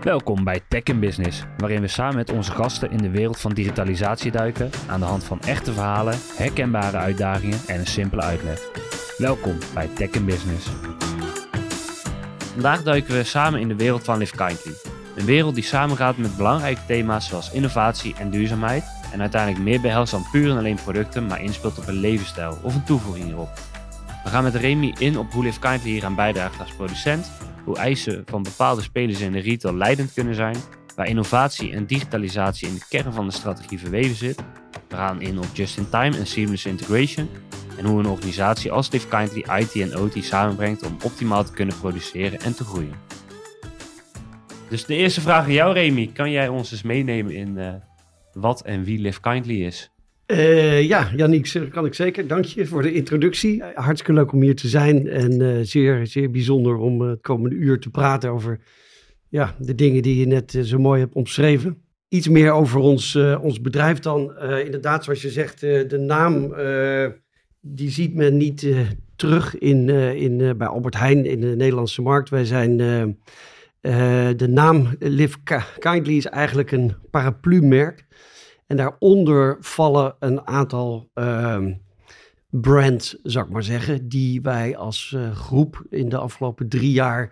Welkom bij Tech in Business, waarin we samen met onze gasten in de wereld van digitalisatie duiken aan de hand van echte verhalen, herkenbare uitdagingen en een simpele uitleg. Welkom bij Tech in Business. Vandaag duiken we samen in de wereld van Live Kindly. Een wereld die samengaat met belangrijke thema's zoals innovatie en duurzaamheid en uiteindelijk meer behelst dan puur en alleen producten, maar inspeelt op een levensstijl of een toevoeging hierop. We gaan met Remy in op hoe Live Kindly hieraan bijdraagt als producent, hoe eisen van bepaalde spelers in de retail leidend kunnen zijn, waar innovatie en digitalisatie in de kern van de strategie verweven zit. We gaan in op just-in-time en seamless integration en hoe een organisatie als Live Kindly IT en OT samenbrengt om optimaal te kunnen produceren en te groeien. Dus de eerste vraag aan jou, Remy. Kan jij ons eens meenemen in wat en wie Live Kindly is? Ja, Yannick, kan ik zeker. Dank je voor de introductie. Hartstikke leuk om hier te zijn en zeer, zeer bijzonder om het komende uur te praten over de dingen die je net zo mooi hebt omschreven. Iets meer over ons bedrijf dan. Inderdaad, zoals je zegt, de naam die ziet men niet terug bij Albert Heijn in de Nederlandse markt. Wij zijn... de naam Live Kindly is eigenlijk een paraplu-merk. En daaronder vallen een aantal brands, zou ik maar zeggen, die wij als groep in de afgelopen 3 jaar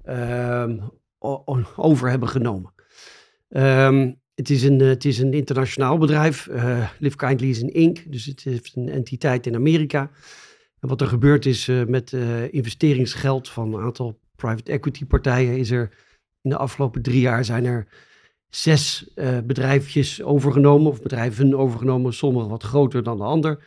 over hebben genomen. Het is een internationaal bedrijf. Live Kindly is een Inc., dus het heeft een entiteit in Amerika. En wat er gebeurd is met investeringsgeld van een aantal private equity partijen is er in de afgelopen 3 jaar zijn er 6 bedrijfjes overgenomen, of bedrijven overgenomen, sommige wat groter dan de ander.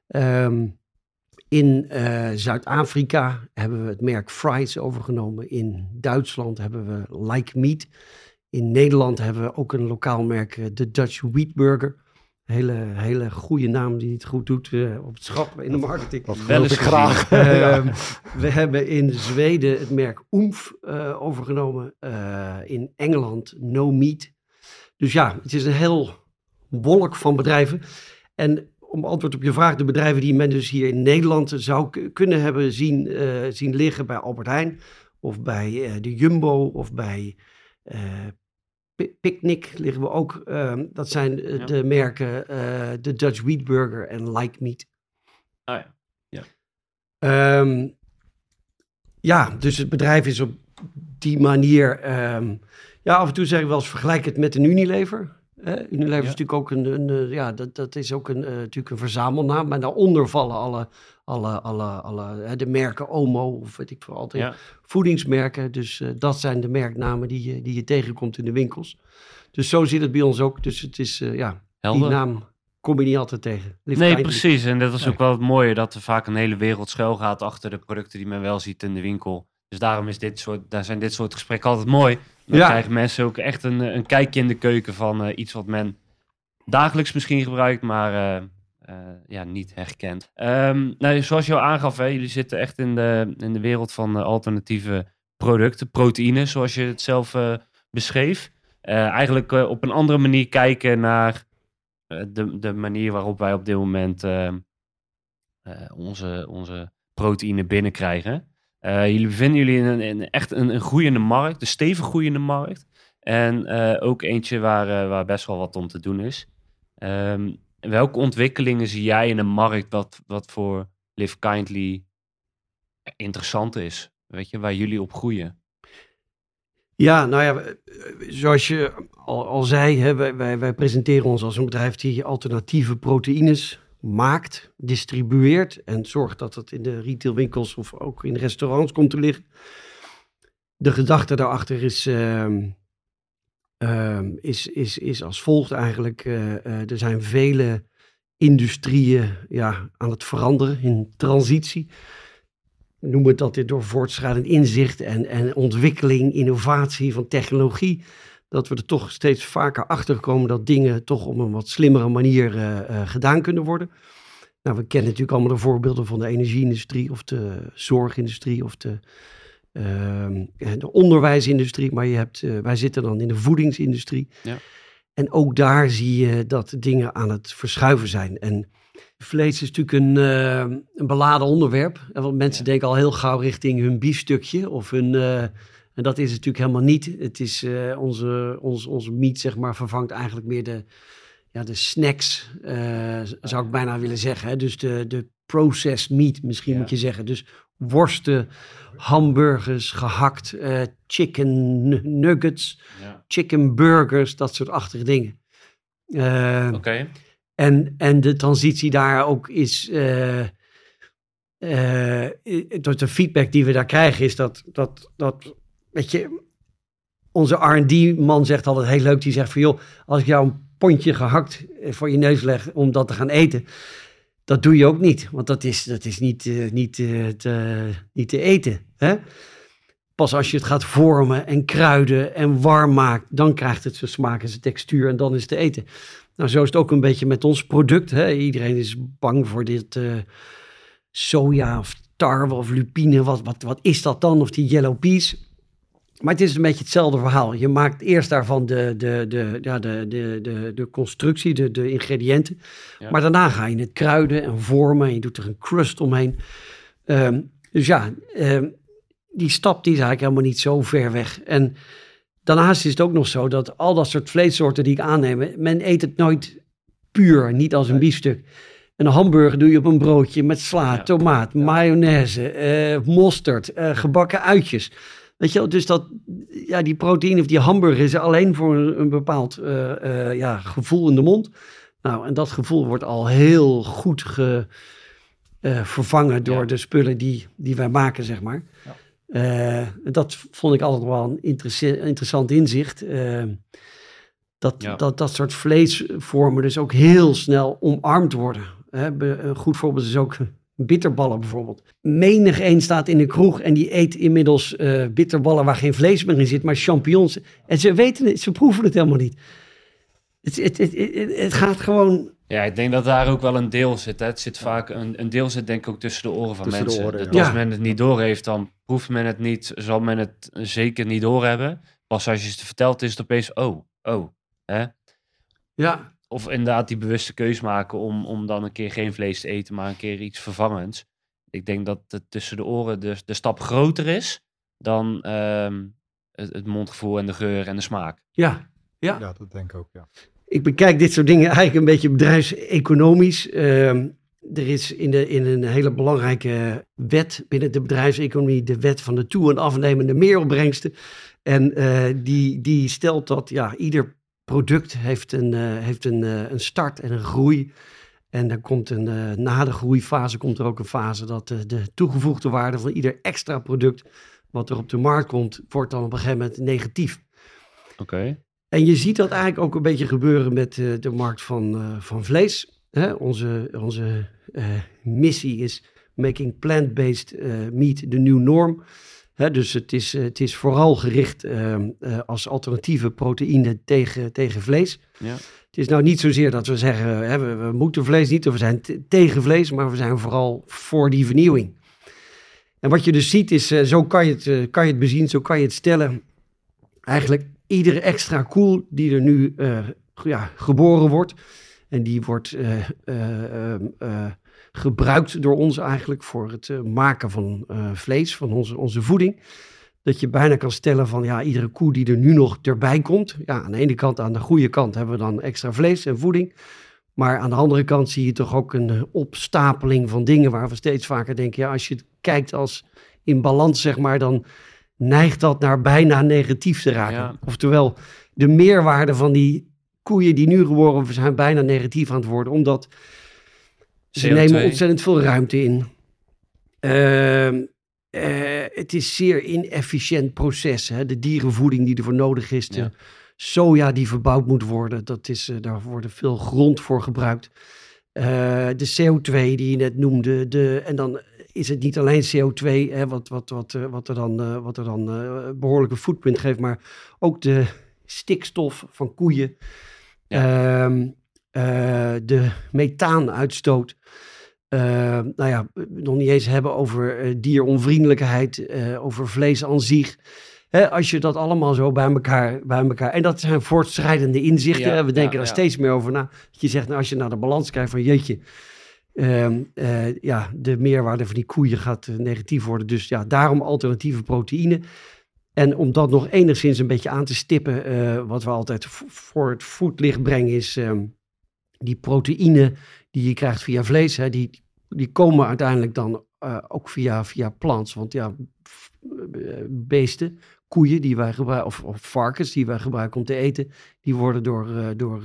In Zuid-Afrika hebben we het merk Fry's overgenomen. In Duitsland hebben we Like Meat. In Nederland hebben we ook een lokaal merk, de Dutch Wheat Burger. Hele goede naam die het goed doet op het schap in de marketing. Dat wel eens graag. We hebben in Zweden het merk Oomph overgenomen. In Engeland No Meat. Dus ja, het is een heel wolk van bedrijven. En om antwoord op je vraag, de bedrijven die men dus hier in Nederland zou kunnen hebben zien liggen bij Albert Heijn. Of bij de Jumbo of bij... Picnic liggen we ook. Dat zijn de merken de Dutch Wheat Burger en Like Meat. Ah ja. Dus het bedrijf is op die manier... af en toe zeg ik wel eens, vergelijk het met een Unilever. Unilever is natuurlijk ook dat is ook natuurlijk een verzamelnaam. Maar daaronder vallen alle de merken Omo of weet ik veel, altijd voedingsmerken. Dus dat zijn de merknamen die je tegenkomt in de winkels. Dus zo zit het bij ons ook. Dus het is, die naam kom je niet altijd tegen. Nee, precies. En dat is ook wel het mooie, dat er vaak een hele wereld schuil gaat achter de producten die men wel ziet in de winkel. Dus daarom is zijn dit soort gesprekken altijd mooi. Dan krijgen mensen ook echt een kijkje in de keuken van iets wat men dagelijks misschien gebruikt, maar niet herkent. Zoals je al aangaf, jullie zitten echt in de wereld van alternatieve producten, proteïnes, zoals je het zelf beschreef. Eigenlijk op een andere manier kijken naar de manier waarop wij op dit moment onze proteïne binnenkrijgen. Jullie bevinden jullie in echt een groeiende markt, een stevig groeiende markt. En ook eentje waar best wel wat om te doen is. Welke ontwikkelingen zie jij in een markt wat voor Live Kindly interessant is? Weet je, waar jullie op groeien? Ja, zoals je al zei, wij presenteren ons als een bedrijf die alternatieve proteïnes maakt, distribueert en zorgt dat het in de retailwinkels of ook in restaurants komt te liggen. De gedachte daarachter is als volgt eigenlijk. Er zijn vele industrieën aan het veranderen, in transitie. Noem het dat door voortschrijdend inzicht en ontwikkeling, innovatie van technologie. Dat we er toch steeds vaker achter komen dat dingen toch op een wat slimmere manier gedaan kunnen worden. Nou, we kennen natuurlijk allemaal de voorbeelden van de energieindustrie of de zorgindustrie of de onderwijsindustrie. Maar wij zitten dan in de voedingsindustrie. Ja. En ook daar zie je dat dingen aan het verschuiven zijn. En vlees is natuurlijk een beladen onderwerp. Want mensen denken al heel gauw richting hun biefstukje of hun En dat is het natuurlijk helemaal niet. Het is onze meat, zeg maar, vervangt eigenlijk meer de snacks, zou ik bijna willen zeggen. Hè? Dus de processed meat, misschien moet je zeggen. Dus worsten, hamburgers, gehakt, chicken nuggets, chicken burgers, dat soort achtige dingen. Oké. En de transitie daar ook is, door de feedback die we daar krijgen, is dat weet je, onze R&D-man zegt altijd heel leuk, die zegt van joh, als ik jou een pondje gehakt voor je neus leg om dat te gaan eten, dat doe je ook niet, want dat is niet te eten. Hè? Pas als je het gaat vormen en kruiden en warm maakt, dan krijgt het zijn smaak en zijn textuur en dan is het te eten. Nou, zo is het ook een beetje met ons product. Hè? Iedereen is bang voor dit soja of tarwe of lupine. Wat is dat dan? Of die yellow peas. Maar het is een beetje hetzelfde verhaal. Je maakt eerst daarvan de constructie, de ingrediënten. Ja. Maar daarna ga je het kruiden en vormen. En je doet er een crust omheen. Die stap die is eigenlijk helemaal niet zo ver weg. En daarnaast is het ook nog zo dat al dat soort vleessoorten die ik aanneem, men eet het nooit puur, niet als een biefstuk. Een hamburger doe je op een broodje met sla, tomaat, mayonaise, mosterd, gebakken uitjes. Weet je wel, dus die proteïne of die hamburger is alleen voor een bepaald gevoel in de mond. Nou, en dat gevoel wordt al heel goed vervangen door de spullen die wij maken, zeg maar. Ja. Dat vond ik altijd wel een interessant inzicht. Dat soort vleesvormen dus ook heel snel omarmd worden. Een goed voorbeeld is ook bitterballen bijvoorbeeld. Menig een staat in de kroeg en die eet inmiddels bitterballen waar geen vlees meer in zit, maar champignons. En ze weten het, ze proeven het helemaal niet. Het gaat gewoon. Ja, ik denk dat daar ook wel een deel zit. Hè. Het zit vaak een deel zit denk ik ook tussen de oren van mensen. Als men het niet doorheeft, dan proeft men het niet. Zal men het zeker niet doorhebben. Pas als je het vertelt, is het opeens Hè? Ja. Of inderdaad die bewuste keus maken om dan een keer geen vlees te eten, maar een keer iets vervangends. Ik denk dat het tussen de oren de stap groter is dan het mondgevoel en de geur en de smaak. Ja, dat denk ik ook, ja. Ik bekijk dit soort dingen eigenlijk een beetje bedrijfseconomisch. Er is in een hele belangrijke wet binnen de bedrijfseconomie, de wet van de toe- en afnemende meeropbrengsten. En die stelt dat ieder product heeft een start en een groei. En dan komt na de groeifase komt er ook een fase dat de toegevoegde waarde van ieder extra product wat er op de markt komt, wordt dan op een gegeven moment negatief. Oké. En je ziet dat eigenlijk ook een beetje gebeuren met de markt van vlees. Hè? Onze missie is making plant-based meat the new norm. Hè? Dus het is vooral gericht als alternatieve proteïne tegen vlees. Ja. Het is nou niet zozeer dat we zeggen, we moeten vlees niet, of we zijn tegen vlees, maar we zijn vooral voor die vernieuwing. En wat je dus ziet is, zo kan je het bezien, zo kan je het stellen. Eigenlijk iedere extra koe die er nu geboren wordt, en die wordt gebruikt door ons eigenlijk voor het maken van vlees, van onze voeding. Dat je bijna kan stellen van iedere koe die er nu nog erbij komt. Ja, aan de ene kant, aan de goede kant hebben we dan extra vlees en voeding. Maar aan de andere kant zie je toch ook een opstapeling van dingen waar we steeds vaker denken, als je het kijkt als in balans, zeg maar, dan neigt dat naar bijna negatief te raken. Ja. Oftewel, de meerwaarde van die koeien die nu geboren zijn bijna negatief aan het worden, omdat ze nemen ontzettend veel ruimte in. Het is zeer inefficiënt proces. Hè? De dierenvoeding die ervoor nodig is. De soja die verbouwd moet worden. Daar wordt veel grond voor gebruikt. De CO2 die je net noemde. En dan is het niet alleen CO2 wat er dan behoorlijke footprint geeft. Maar ook de stikstof van koeien. Ja. De methaanuitstoot. Nog niet eens hebben over dieronvriendelijkheid, over vlees aan zich. Als je dat allemaal zo bij elkaar... En dat zijn voortschrijdende inzichten. Ja, we denken daar steeds meer over na. Dat je zegt, als je naar de balans kijkt van jeetje... de meerwaarde van die koeien gaat negatief worden. Dus daarom alternatieve proteïne. En om dat nog enigszins een beetje aan te stippen, wat we altijd voor het voetlicht brengen is die proteïne die je krijgt via vlees. Hè, die komen uiteindelijk dan ook via plants. Want ja, beesten, koeien die wij gebruiken, of varkens die wij gebruiken om te eten, die worden door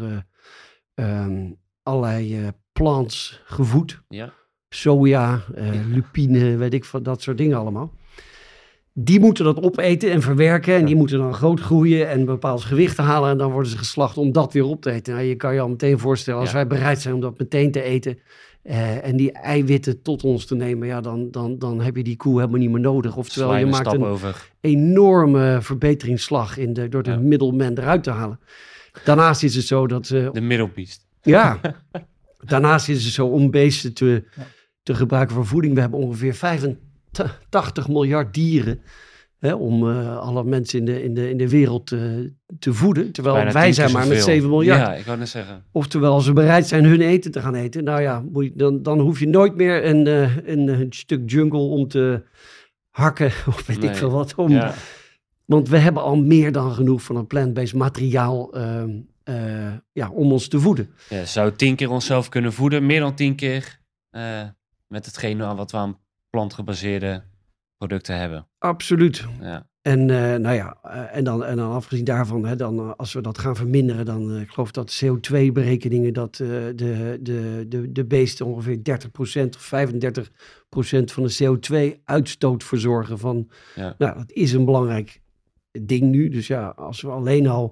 allerlei plants gevoed. Ja. Soja, lupine, weet ik van dat soort dingen allemaal. Die moeten dat opeten en verwerken en die moeten dan groot groeien en een bepaald gewicht halen en dan worden ze geslacht om dat weer op te eten. Nou, je kan je al meteen voorstellen, als wij bereid zijn om dat meteen te eten en die eiwitten tot ons te nemen, ja, dan heb je die koe helemaal niet meer nodig. Oftewel, je maakt een enorme verbeteringsslag door de middelman eruit te halen. Daarnaast is het zo dat... de middelbeest. Ja, daarnaast is het zo om beesten te gebruiken voor voeding. We hebben ongeveer 85 miljard dieren om alle mensen in de wereld te voeden. Terwijl wij zijn maar met 7 miljard. Ja, ik wou net zeggen. Oftewel, als ze bereid zijn hun eten te gaan eten, nou ja, dan hoef je nooit meer een stuk jungle om te hakken of weet ik veel wat. Want we hebben al meer dan genoeg van een plant-based materiaal om ons te voeden. Ja, zou 10 keer onszelf kunnen voeden, meer dan 10 keer met hetgene wat we aan plantgebaseerde producten hebben. Absoluut. Ja. En en dan afgezien daarvan, dan als we dat gaan verminderen, dan ik geloof dat CO2-berekeningen dat de beesten ongeveer 30% of 35% van de CO2-uitstoot verzorgen van. Ja. Nou, dat is een belangrijk ding nu. Dus ja, als we alleen al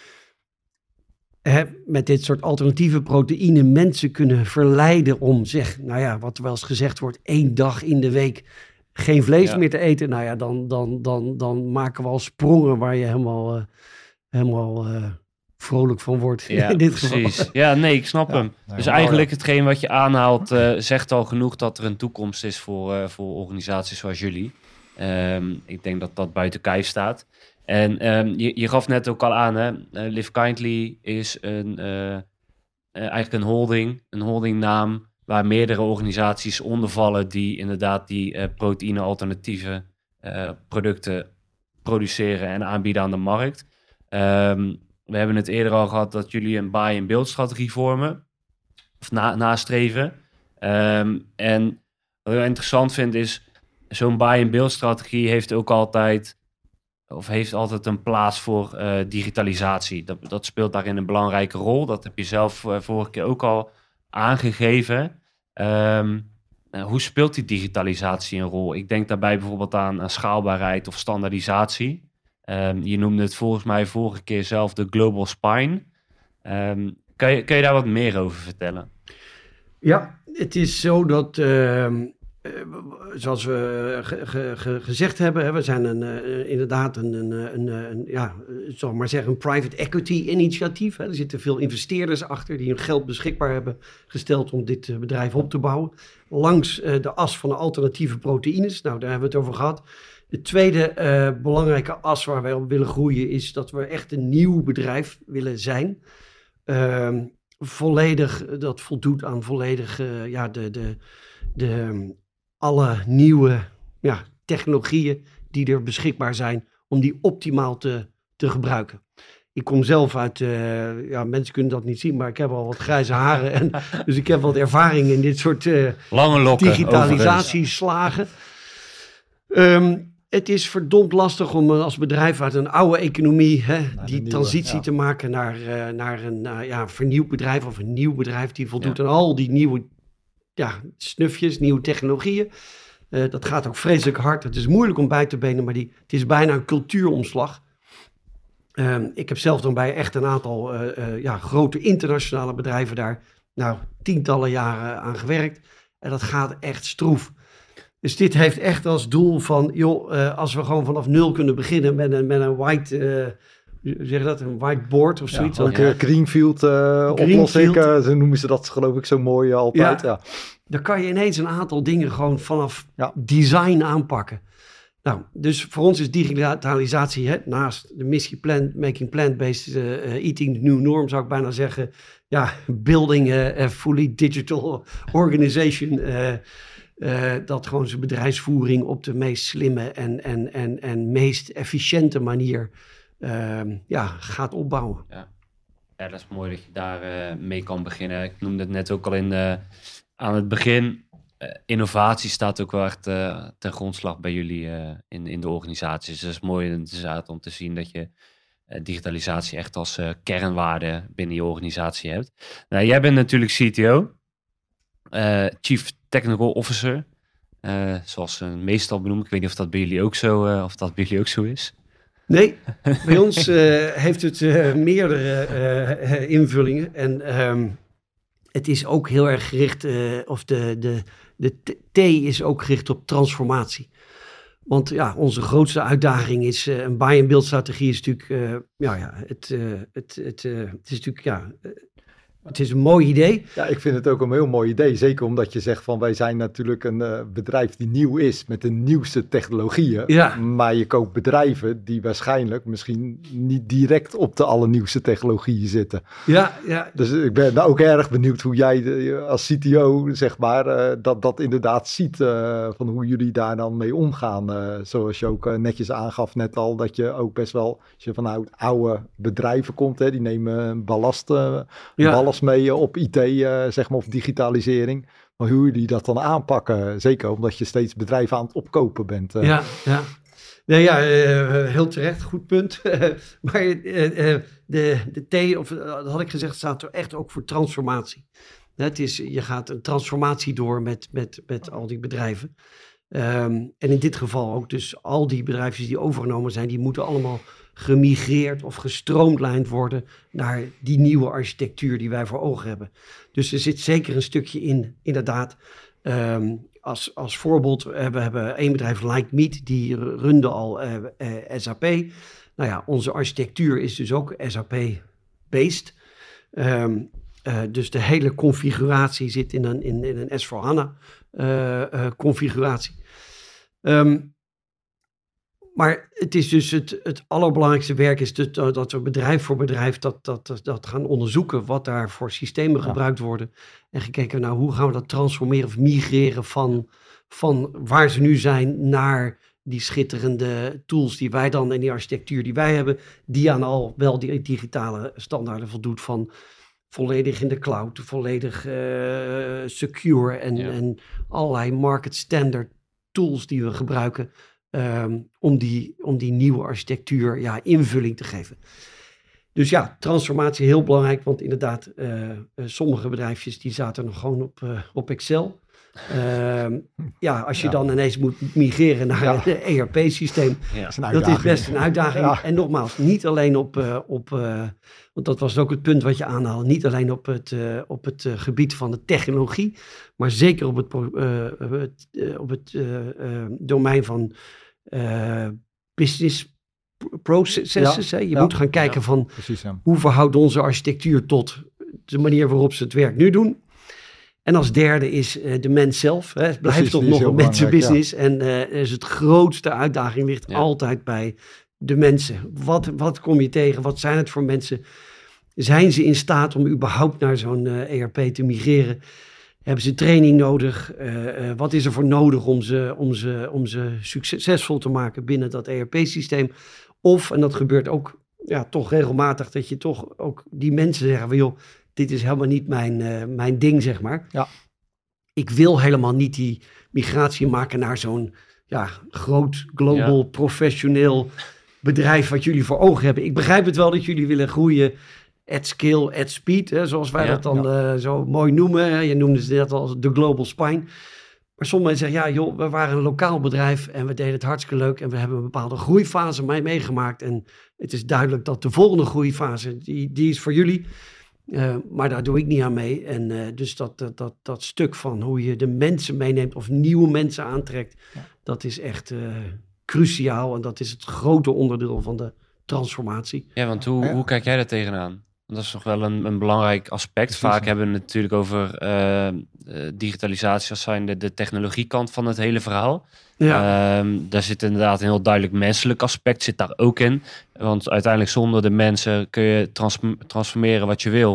met dit soort alternatieve proteïne mensen kunnen verleiden om wat er wel eens gezegd wordt, 1 dag in de week geen vlees meer te eten. Nou ja, dan maken we al sprongen waar je helemaal vrolijk van wordt. Ja, in dit precies. Geval. Ja, nee, ik snap hem. Dus eigenlijk hetgeen wat je aanhaalt zegt al genoeg dat er een toekomst is voor organisaties zoals jullie. Ik denk dat dat buiten kijf staat. En je gaf net ook al aan, hè? Live Kindly is eigenlijk een holdingnaam waar meerdere organisaties onder vallen die inderdaad die proteïne-alternatieve producten produceren en aanbieden aan de markt. We hebben het eerder al gehad dat jullie een buy-and-build strategie vormen, of nastreven. En wat ik interessant vind is, zo'n buy-and-build strategie heeft altijd een plaats voor digitalisatie. Dat speelt daarin een belangrijke rol. Dat heb je zelf vorige keer ook al aangegeven. Hoe speelt die digitalisatie een rol? Ik denk daarbij bijvoorbeeld aan schaalbaarheid of standaardisatie. Je noemde het volgens mij vorige keer zelf de Global Spine. Kan je daar wat meer over vertellen? Ja, het is zo dat zoals we gezegd hebben, we zijn inderdaad zal ik maar zeggen, een private equity initiatief. Er zitten veel investeerders achter die hun geld beschikbaar hebben gesteld om dit bedrijf op te bouwen. Langs de as van de alternatieve proteïnes. Nou, daar hebben we het over gehad. De tweede belangrijke as waar wij op willen groeien is dat we echt een nieuw bedrijf willen zijn. Dat voldoet aan volledig alle nieuwe technologieën die er beschikbaar zijn om die optimaal te gebruiken. Ik kom zelf uit, mensen kunnen dat niet zien, maar ik heb al wat grijze haren. Dus ik heb wat ervaring in dit soort lange lokken, digitalisatieslagen. Het is verdomd lastig om als bedrijf uit een oude economie die transitie te maken naar een vernieuwd bedrijf of een nieuw bedrijf die voldoet aan al die nieuwe snufjes, nieuwe technologieën. Dat gaat ook vreselijk hard. Het is moeilijk om bij te benen, maar het is bijna een cultuuromslag. Ik heb zelf dan bij echt een aantal grote internationale bedrijven daar tientallen jaren aan gewerkt. En dat gaat echt stroef. Dus dit heeft echt als doel van, als we gewoon vanaf 0 kunnen beginnen met een white... zeg je dat? Een whiteboard of zoiets? Greenfield oplossing, zo noemen ze dat geloof ik zo mooi altijd. Ja. Dan kan je ineens een aantal dingen gewoon vanaf design aanpakken. Nou, dus voor ons is digitalisatie naast de missie making plant-based eating the new norm, zou ik bijna zeggen. Ja, building a fully digital organization dat gewoon zijn bedrijfsvoering op de meest slimme en meest efficiënte manier gaat opbouwen. Ja, dat is mooi dat je daar mee kan beginnen. Ik noemde het net ook al aan het begin. Innovatie staat ook wel echt ten grondslag bij jullie in de organisatie. Dus dat is mooi om te zien dat je digitalisatie echt als kernwaarde binnen je organisatie hebt. Nou, jij bent natuurlijk CTO, Chief Technical Officer, zoals ze meestal benoemen. Ik weet niet of dat bij jullie ook zo is. Nee, bij ons heeft het meerdere invullingen. En het is ook heel erg gericht, de T is ook gericht op transformatie. Want ja, onze grootste uitdaging is, een buy-and-build strategie is natuurlijk, het is een mooi idee. Ja, ik vind het ook een heel mooi idee. Zeker omdat je zegt van wij zijn natuurlijk een bedrijf die nieuw is met de nieuwste technologieën. Ja. Maar je koopt bedrijven die waarschijnlijk misschien niet direct op de allernieuwste technologieën zitten. Ja. Dus ik ben ook erg benieuwd hoe jij als CTO zeg maar dat inderdaad ziet van hoe jullie daar dan mee omgaan. Zoals je ook netjes aangaf net al, dat je ook best wel, als je vanuit oude bedrijven komt, die nemen ballast mee op IT, zeg maar, of digitalisering. Maar hoe jullie dat dan aanpakken, zeker omdat je steeds bedrijven aan het opkopen bent. Ja. Heel terecht, goed punt. Maar de T, of dat had ik gezegd, staat er echt ook voor transformatie. Je gaat een transformatie door met al die bedrijven. En in dit geval ook dus al die bedrijven die overgenomen zijn, die moeten allemaal gemigreerd of gestroomlijnd worden naar die nieuwe architectuur die wij voor ogen hebben. Dus er zit zeker een stukje in, inderdaad. Als voorbeeld, we hebben één bedrijf, Lightmeet, die runde al SAP. Nou ja, onze architectuur is dus ook SAP-based. Dus de hele configuratie zit in een S/4HANA configuratie. Maar het is dus het allerbelangrijkste werk is dat we bedrijf voor bedrijf dat gaan onderzoeken wat daar voor systemen gebruikt worden. En gekeken naar hoe gaan we dat transformeren of migreren van waar ze nu zijn naar die schitterende tools die wij dan en die architectuur die wij hebben, die aan al wel die digitale standaarden voldoet van volledig in de cloud, volledig secure en allerlei market standard tools die we gebruiken. Om die nieuwe architectuur invulling te geven. Dus ja, transformatie heel belangrijk, want inderdaad, sommige bedrijfjes die zaten nog gewoon op Excel. Als je dan ineens moet migreren naar een ERP-systeem, dat is best een uitdaging. Ja. En nogmaals, niet alleen want dat was ook het punt wat je aanhaalde, niet alleen op het gebied van de technologie, maar zeker op het domein van business processes. Je moet gaan kijken van hoe verhoudt onze architectuur tot de manier waarop ze het werk nu doen. En als derde is de mens zelf. Het blijft toch nog een mensenbusiness. Ja. En is het grootste uitdaging ligt altijd bij de mensen. Wat kom je tegen? Wat zijn het voor mensen? Zijn ze in staat om überhaupt naar zo'n ERP te migreren? Hebben ze training nodig? Wat is er voor nodig om ze succesvol te maken binnen dat ERP-systeem? Of, en dat gebeurt ook toch regelmatig, dat je toch ook die mensen zeggen van joh, dit is helemaal niet mijn ding, zeg maar. Ja. Ik wil helemaal niet die migratie maken naar zo'n groot, global, professioneel bedrijf wat jullie voor ogen hebben. Ik begrijp het wel dat jullie willen groeien at scale, at speed, zoals wij dat dan zo mooi noemen. Je noemde ze net al de global spine. Maar sommigen zeggen, we waren een lokaal bedrijf en we deden het hartstikke leuk en we hebben een bepaalde groeifase meegemaakt. En het is duidelijk dat de volgende groeifase, die is voor jullie. Maar daar doe ik niet aan mee. En dus dat stuk van hoe je de mensen meeneemt of nieuwe mensen aantrekt, dat is echt cruciaal. En dat is het grote onderdeel van de transformatie. Ja, want hoe kijk jij daar tegenaan? Dat is nog wel een belangrijk aspect. Precies. Vaak hebben we het natuurlijk over digitalisatie als zijnde de technologiekant van het hele verhaal. Ja. Daar zit inderdaad een heel duidelijk menselijk aspect zit daar ook in. Want uiteindelijk zonder de mensen kun je transformeren wat je wil.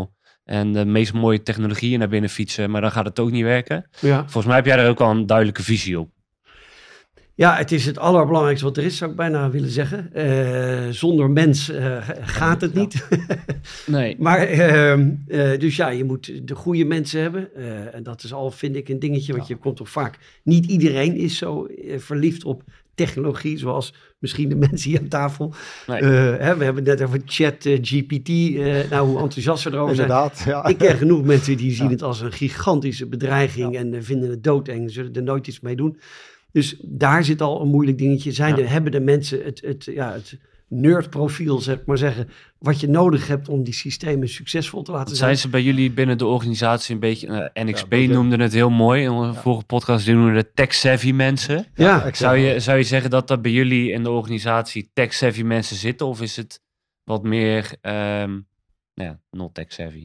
en de meest mooie technologieën naar binnen fietsen, maar dan gaat het ook niet werken. Ja. Volgens mij heb jij daar ook al een duidelijke visie op. Ja, het is het allerbelangrijkste wat er is, zou ik bijna willen zeggen. Zonder mens gaat het niet. Nee. Maar, dus ja, je moet de goede mensen hebben. En dat is al, vind ik, een dingetje, want je komt toch vaak... Niet iedereen is zo verliefd op technologie, zoals misschien de mensen hier aan tafel. Nee. We hebben het net over ChatGPT, hoe enthousiast we erover zijn. Inderdaad, ja. Ik ken genoeg mensen die zien het als een gigantische bedreiging en vinden het doodeng, zullen er nooit iets mee doen. Dus daar zit al een moeilijk dingetje. Hebben de mensen het nerdprofiel, zeg maar zeggen, wat je nodig hebt om die systemen succesvol te laten zijn? Zijn ze bij jullie binnen de organisatie een beetje... NXP noemde het heel mooi. In onze vorige podcast noemden we de tech-savvy mensen. Ja. Zou je zeggen dat er bij jullie in de organisatie tech-savvy mensen zitten? Of is het wat meer not tech-savvy?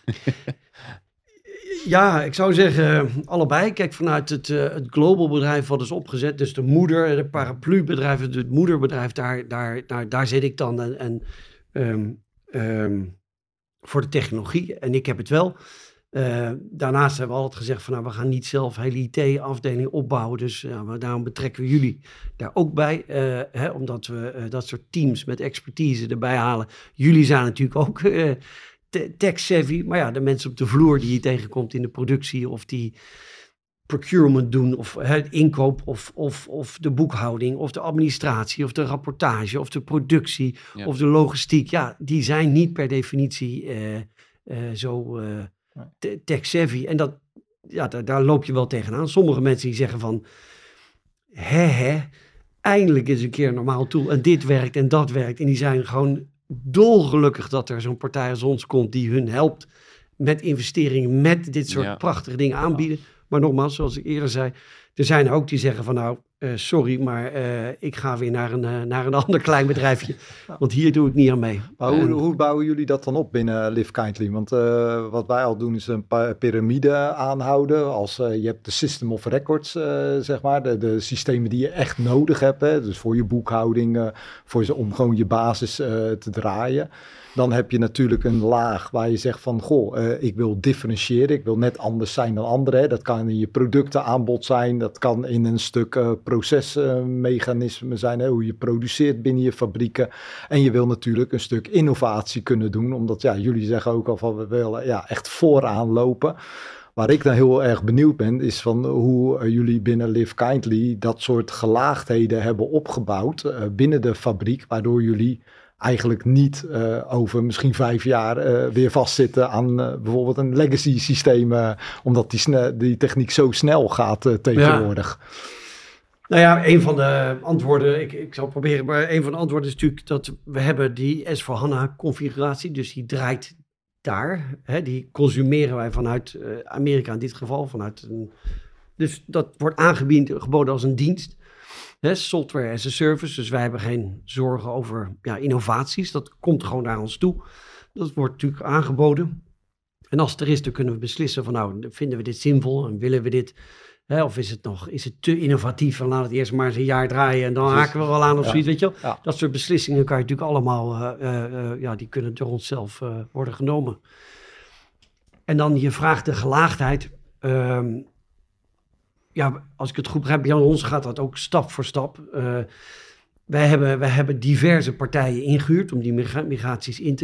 Ja, ik zou zeggen allebei. Kijk, vanuit het global bedrijf wat is opgezet, dus de moeder, het paraplubedrijf, het moederbedrijf, daar zit ik dan voor de technologie. En ik heb het wel. Daarnaast hebben we altijd gezegd van we gaan niet zelf hele IT-afdeling opbouwen. Dus daarom betrekken we jullie daar ook bij. Omdat we dat soort teams met expertise erbij halen. Jullie zijn natuurlijk ook... tech-savvy, maar ja, de mensen op de vloer die je tegenkomt in de productie of die procurement doen of het inkoop of de boekhouding of de administratie of de rapportage of de productie of de logistiek, die zijn niet per definitie zo tech-savvy. En daar loop je wel tegenaan. Sommige mensen die zeggen van eindelijk is een keer een normaal tool en dit werkt en dat werkt en die zijn gewoon dolgelukkig dat er zo'n partij als ons komt die hun helpt met investeringen, met dit soort prachtige dingen aanbieden. Maar nogmaals, zoals ik eerder zei, er zijn ook die zeggen van sorry, maar ik ga weer naar een ander klein bedrijfje, want hier doe ik niet aan mee. Maar hoe bouwen jullie dat dan op binnen Live Kindly? Want wat wij al doen is een piramide aanhouden. Je hebt de system of records, zeg maar, de systemen die je echt nodig hebt. Hè? Dus voor je boekhouding, om gewoon je basis te draaien. Dan heb je natuurlijk een laag waar je zegt van, ik wil differentiëren. Ik wil net anders zijn dan anderen. Hè. Dat kan in je productenaanbod zijn. Dat kan in een stuk procesmechanisme zijn. Hè, hoe je produceert binnen je fabrieken. En je wil natuurlijk een stuk innovatie kunnen doen. Omdat jullie zeggen ook al van, we willen echt vooraan lopen. Waar ik dan heel erg benieuwd ben, is van hoe jullie binnen Live Kindly dat soort gelaagdheden hebben opgebouwd binnen de fabriek. Waardoor jullie eigenlijk niet over misschien 5 jaar weer vastzitten aan bijvoorbeeld een legacy systeem, omdat die techniek zo snel gaat tegenwoordig. Ja. Nou ja, een van de antwoorden, ik zal proberen, maar een van de antwoorden is natuurlijk dat we hebben die S4HANA configuratie, dus die draait daar. Die consumeren wij vanuit Amerika in dit geval. Dus dat wordt aangeboden als een dienst. Software as a service, dus wij hebben geen zorgen over innovaties. Dat komt gewoon naar ons toe. Dat wordt natuurlijk aangeboden. En als het er is, dan kunnen we beslissen van vinden we dit zinvol en willen we dit? Of is het te innovatief en laat het eerst maar eens een jaar draaien en dan haken we wel aan of zoiets, weet je wel? Ja. Dat soort beslissingen kan je natuurlijk allemaal, die kunnen door onszelf worden genomen. En dan je vraagt de gelaagdheid. Als ik het goed begrijp, bij ons gaat dat ook stap voor stap. Wij hebben diverse partijen ingehuurd om die migraties in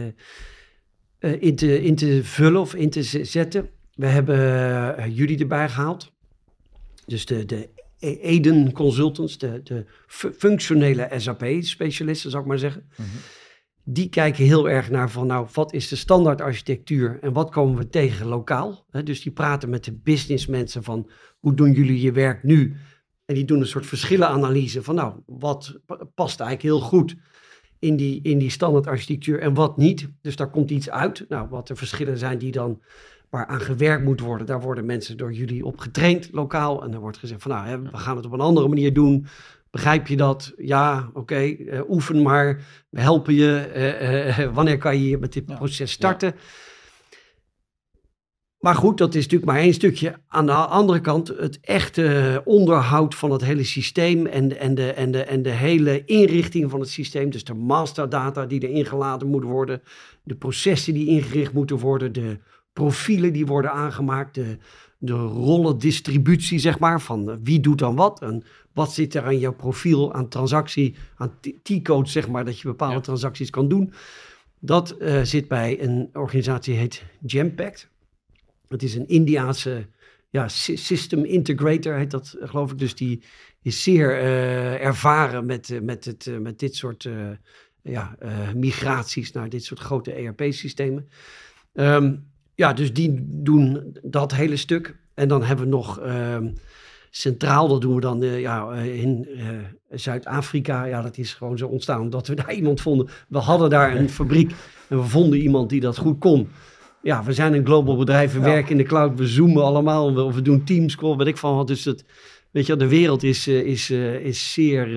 te vullen of in te zetten. We hebben jullie erbij gehaald. Dus de Eden Consultants, de functionele SAP-specialisten, zou ik maar zeggen. Mm-hmm. Die kijken heel erg naar van, wat is de standaardarchitectuur en wat komen we tegen lokaal? Dus die praten met de businessmensen van, hoe doen jullie je werk nu? En die doen een soort verschillenanalyse van, wat past eigenlijk heel goed in die standaardarchitectuur en wat niet? Dus daar komt iets uit. Wat de verschillen zijn waar aan gewerkt moet worden, daar worden mensen door jullie op getraind lokaal. En dan wordt gezegd van, we gaan het op een andere manier doen. Begrijp je dat? Ja, oké, oefen maar. We helpen je. Wanneer kan je met dit proces starten? Ja. Maar goed, dat is natuurlijk maar één stukje. Aan de andere kant, het echte onderhoud van het hele systeem en de hele inrichting van het systeem. Dus de masterdata die erin geladen moet worden, de processen die ingericht moeten worden, de profielen die worden aangemaakt, de rollendistributie, zeg maar, van wie doet dan wat en wat zit er aan jouw profiel, aan transactie, aan T-codes, zeg maar, dat je bepaalde transacties kan doen. Dat zit bij een organisatie die heet Genpact. Het is een Indiaanse system integrator, heet dat, geloof ik. Dus die is zeer ervaren met dit soort migraties naar dit soort grote ERP-systemen. Dus die doen dat hele stuk. En dan hebben we nog centraal, dat doen we dan in Zuid-Afrika. Ja, dat is gewoon zo ontstaan omdat we daar iemand vonden. We hadden daar een fabriek en we vonden iemand die dat goed kon. Ja, we zijn een global bedrijf, we werken in de cloud, we zoomen allemaal, we doen Teamscall, weet ik van wat. Dus dat, weet je, de wereld is zeer,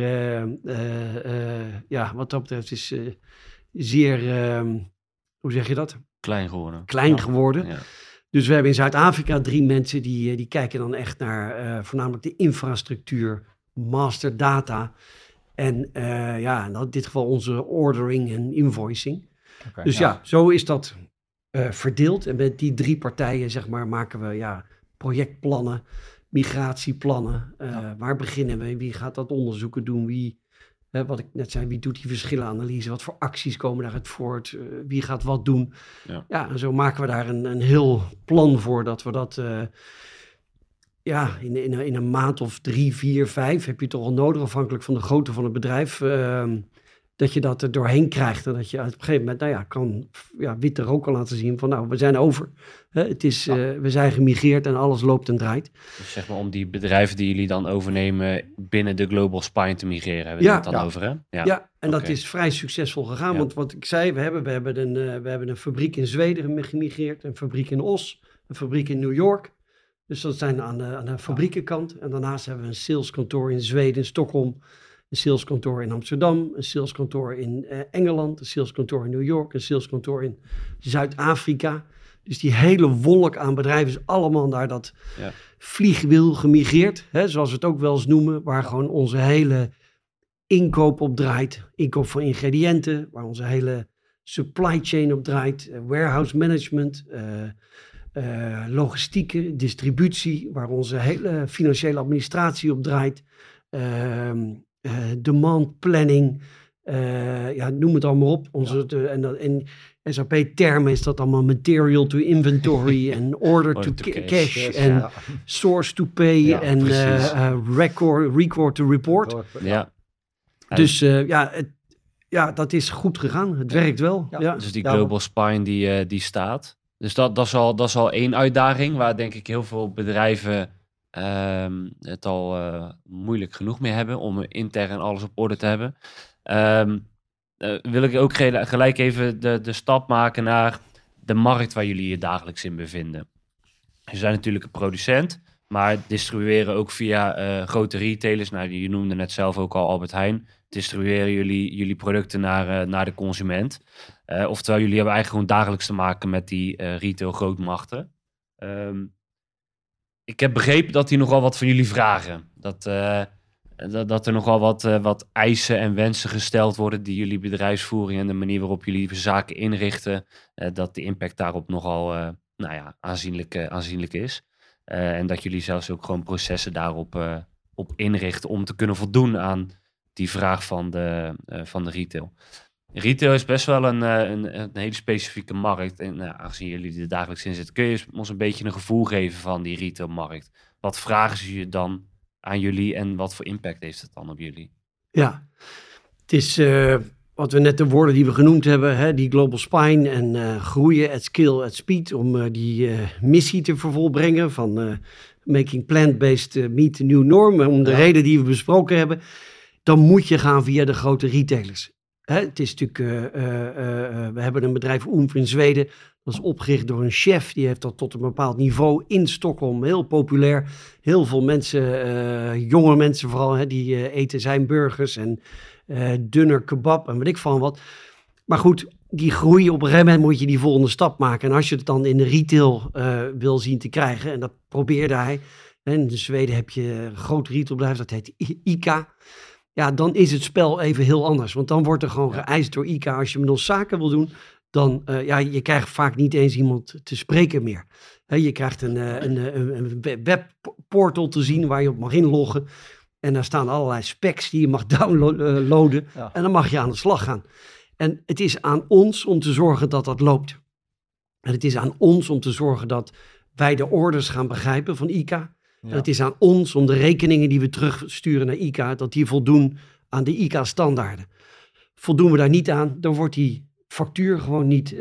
wat dat betreft, is zeer, hoe zeg je dat? Klein geworden. Ja. Dus we hebben in Zuid-Afrika 3 mensen die kijken dan echt naar voornamelijk de infrastructuur, master data en in dit geval onze ordering en invoicing. Okay, dus zo is dat verdeeld. En met die 3 partijen, zeg maar, maken we projectplannen, migratieplannen. Waar beginnen we? Wie gaat dat onderzoeken doen? Wat ik net zei, wie doet die verschillenanalyse? Wat voor acties komen daaruit voort? Wie gaat wat doen? Ja, en zo maken we daar een heel plan voor dat we dat in een maand of 3, 4, 5 heb je toch al nodig, afhankelijk van de grootte van het bedrijf, dat je dat er doorheen krijgt en dat je op een gegeven moment kan witte rook al laten zien van we zijn over. Het is, we zijn gemigreerd en alles loopt en draait. Dus zeg maar om die bedrijven die jullie dan overnemen binnen de Global Spine te migreren, hebben we het dan over, hè? Ja, en dat is vrij succesvol gegaan. Want wat ik zei, we hebben een fabriek in Zweden gemigreerd, een fabriek in Os, een fabriek in New York. Dus dat zijn aan de fabriekenkant. En daarnaast hebben we een saleskantoor in Zweden, Stockholm, een saleskantoor in Amsterdam, een saleskantoor in Engeland, een saleskantoor in New York, een saleskantoor in Zuid-Afrika. Dus die hele wolk aan bedrijven is allemaal naar dat vliegwiel gemigreerd, zoals we het ook wel eens noemen, waar gewoon onze hele inkoop op draait, inkoop van ingrediënten, waar onze hele supply chain op draait, warehouse management, logistieke, distributie, waar onze hele financiële administratie op draait, demand planning, noem het allemaal op. In SAP-termen is dat allemaal material to inventory en order to cash en source to pay en record to report. Ja. Dus dat is goed gegaan. Het werkt wel. Ja. Dus die Global Spine die staat. Dus dat is al één uitdaging waar denk ik heel veel bedrijven het al moeilijk genoeg mee hebben om intern alles op orde te hebben. Wil ik ook gelijk even de stap maken naar de markt waar jullie je dagelijks in bevinden. Je zijn natuurlijk een producent, maar distribueren ook via grote retailers. Nou, je noemde net zelf ook al Albert Heijn. Distribueren jullie producten naar de consument. Oftewel, jullie hebben eigenlijk gewoon dagelijks te maken met die retail grootmachten. Ik heb begrepen dat die nogal wat van jullie vragen. Dat er nogal wat eisen en wensen gesteld worden die jullie bedrijfsvoering en de manier waarop jullie zaken inrichten, dat de impact daarop nogal aanzienlijk is. En dat jullie zelfs ook gewoon processen daarop op inrichten om te kunnen voldoen aan die vraag van de retail. Retail is best wel een hele specifieke markt. En aangezien jullie er dagelijks in zitten, kun je ons een beetje een gevoel geven van die retailmarkt. Wat vragen ze je dan aan jullie en wat voor impact heeft het dan op jullie? Ja, het is wat we net de woorden die we genoemd hebben, die Global Spine en groeien at scale, at speed, om die missie te volbrengen van making plant-based meat the new norm, om de reden die we besproken hebben, dan moet je gaan via de grote retailers. Het is natuurlijk, we hebben een bedrijf Oomf in Zweden, dat is opgericht door een chef, die heeft dat tot een bepaald niveau in Stockholm, heel populair. Heel veel mensen, jonge mensen vooral, die eten zijn burgers en dunner kebab en weet ik van wat. Maar goed, die groei, op een gegeven moment moet je die volgende stap maken. En als je het dan in de retail wil zien te krijgen, en dat probeerde hij. En in Zweden heb je een groot retailbedrijf, dat heet ICA. Ja, dan is het spel even heel anders. Want dan wordt er gewoon geëist door ICA, als je met ons zaken wil doen, dan, je krijgt vaak niet eens iemand te spreken meer. Je krijgt een webportal te zien waar je op mag inloggen. En daar staan allerlei specs die je mag downloaden. Ja. En dan mag je aan de slag gaan. En het is aan ons om te zorgen dat dat loopt. En het is aan ons om te zorgen dat wij de orders gaan begrijpen van ICA. Ja. En het is aan ons om de rekeningen die we terugsturen naar ICA, dat die voldoen aan de ICA-standaarden. Voldoen we daar niet aan, dan wordt die factuur gewoon niet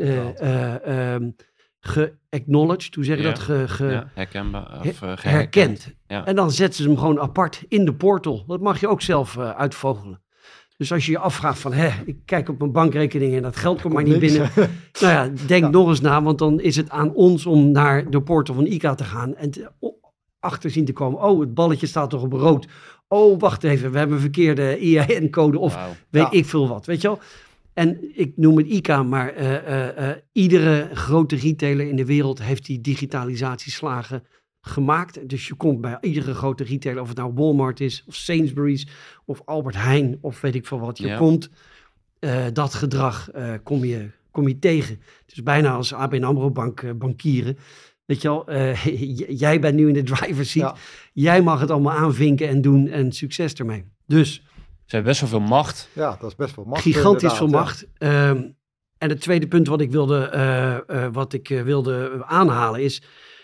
ge-acknowledged. Hoe zeg je dat? Herkenbaar. Of herkend. Ja. En dan zetten ze hem gewoon apart in de portal. Dat mag je ook zelf uitvogelen. Dus als je je afvraagt van, ik kijk op mijn bankrekening en dat geld komt maar niet binnen. Nou ja, denk nog eens na, want dan is het aan ons om naar de portal van ICA te gaan en achter zien te komen. Oh, het balletje staat toch op rood. Oh, wacht even, we hebben een verkeerde EIN-code of weet ik veel wat. Weet je wel? En ik noem het ICA, maar iedere grote retailer in de wereld heeft die digitalisatieslagen gemaakt. Dus je komt bij iedere grote retailer, of het nou Walmart is, of Sainsbury's, of Albert Heijn, of weet ik veel wat. Je komt, dat gedrag kom je tegen. Het is bijna als ABN AMRO bankieren. Weet je wel, jij bent nu in de driver's seat. Ja. Jij mag het allemaal aanvinken en doen en succes ermee. Dus ze hebben best wel veel macht. Ja, dat is best wel macht. Gigantisch veel macht. En het tweede punt wat ik wilde aanhalen is,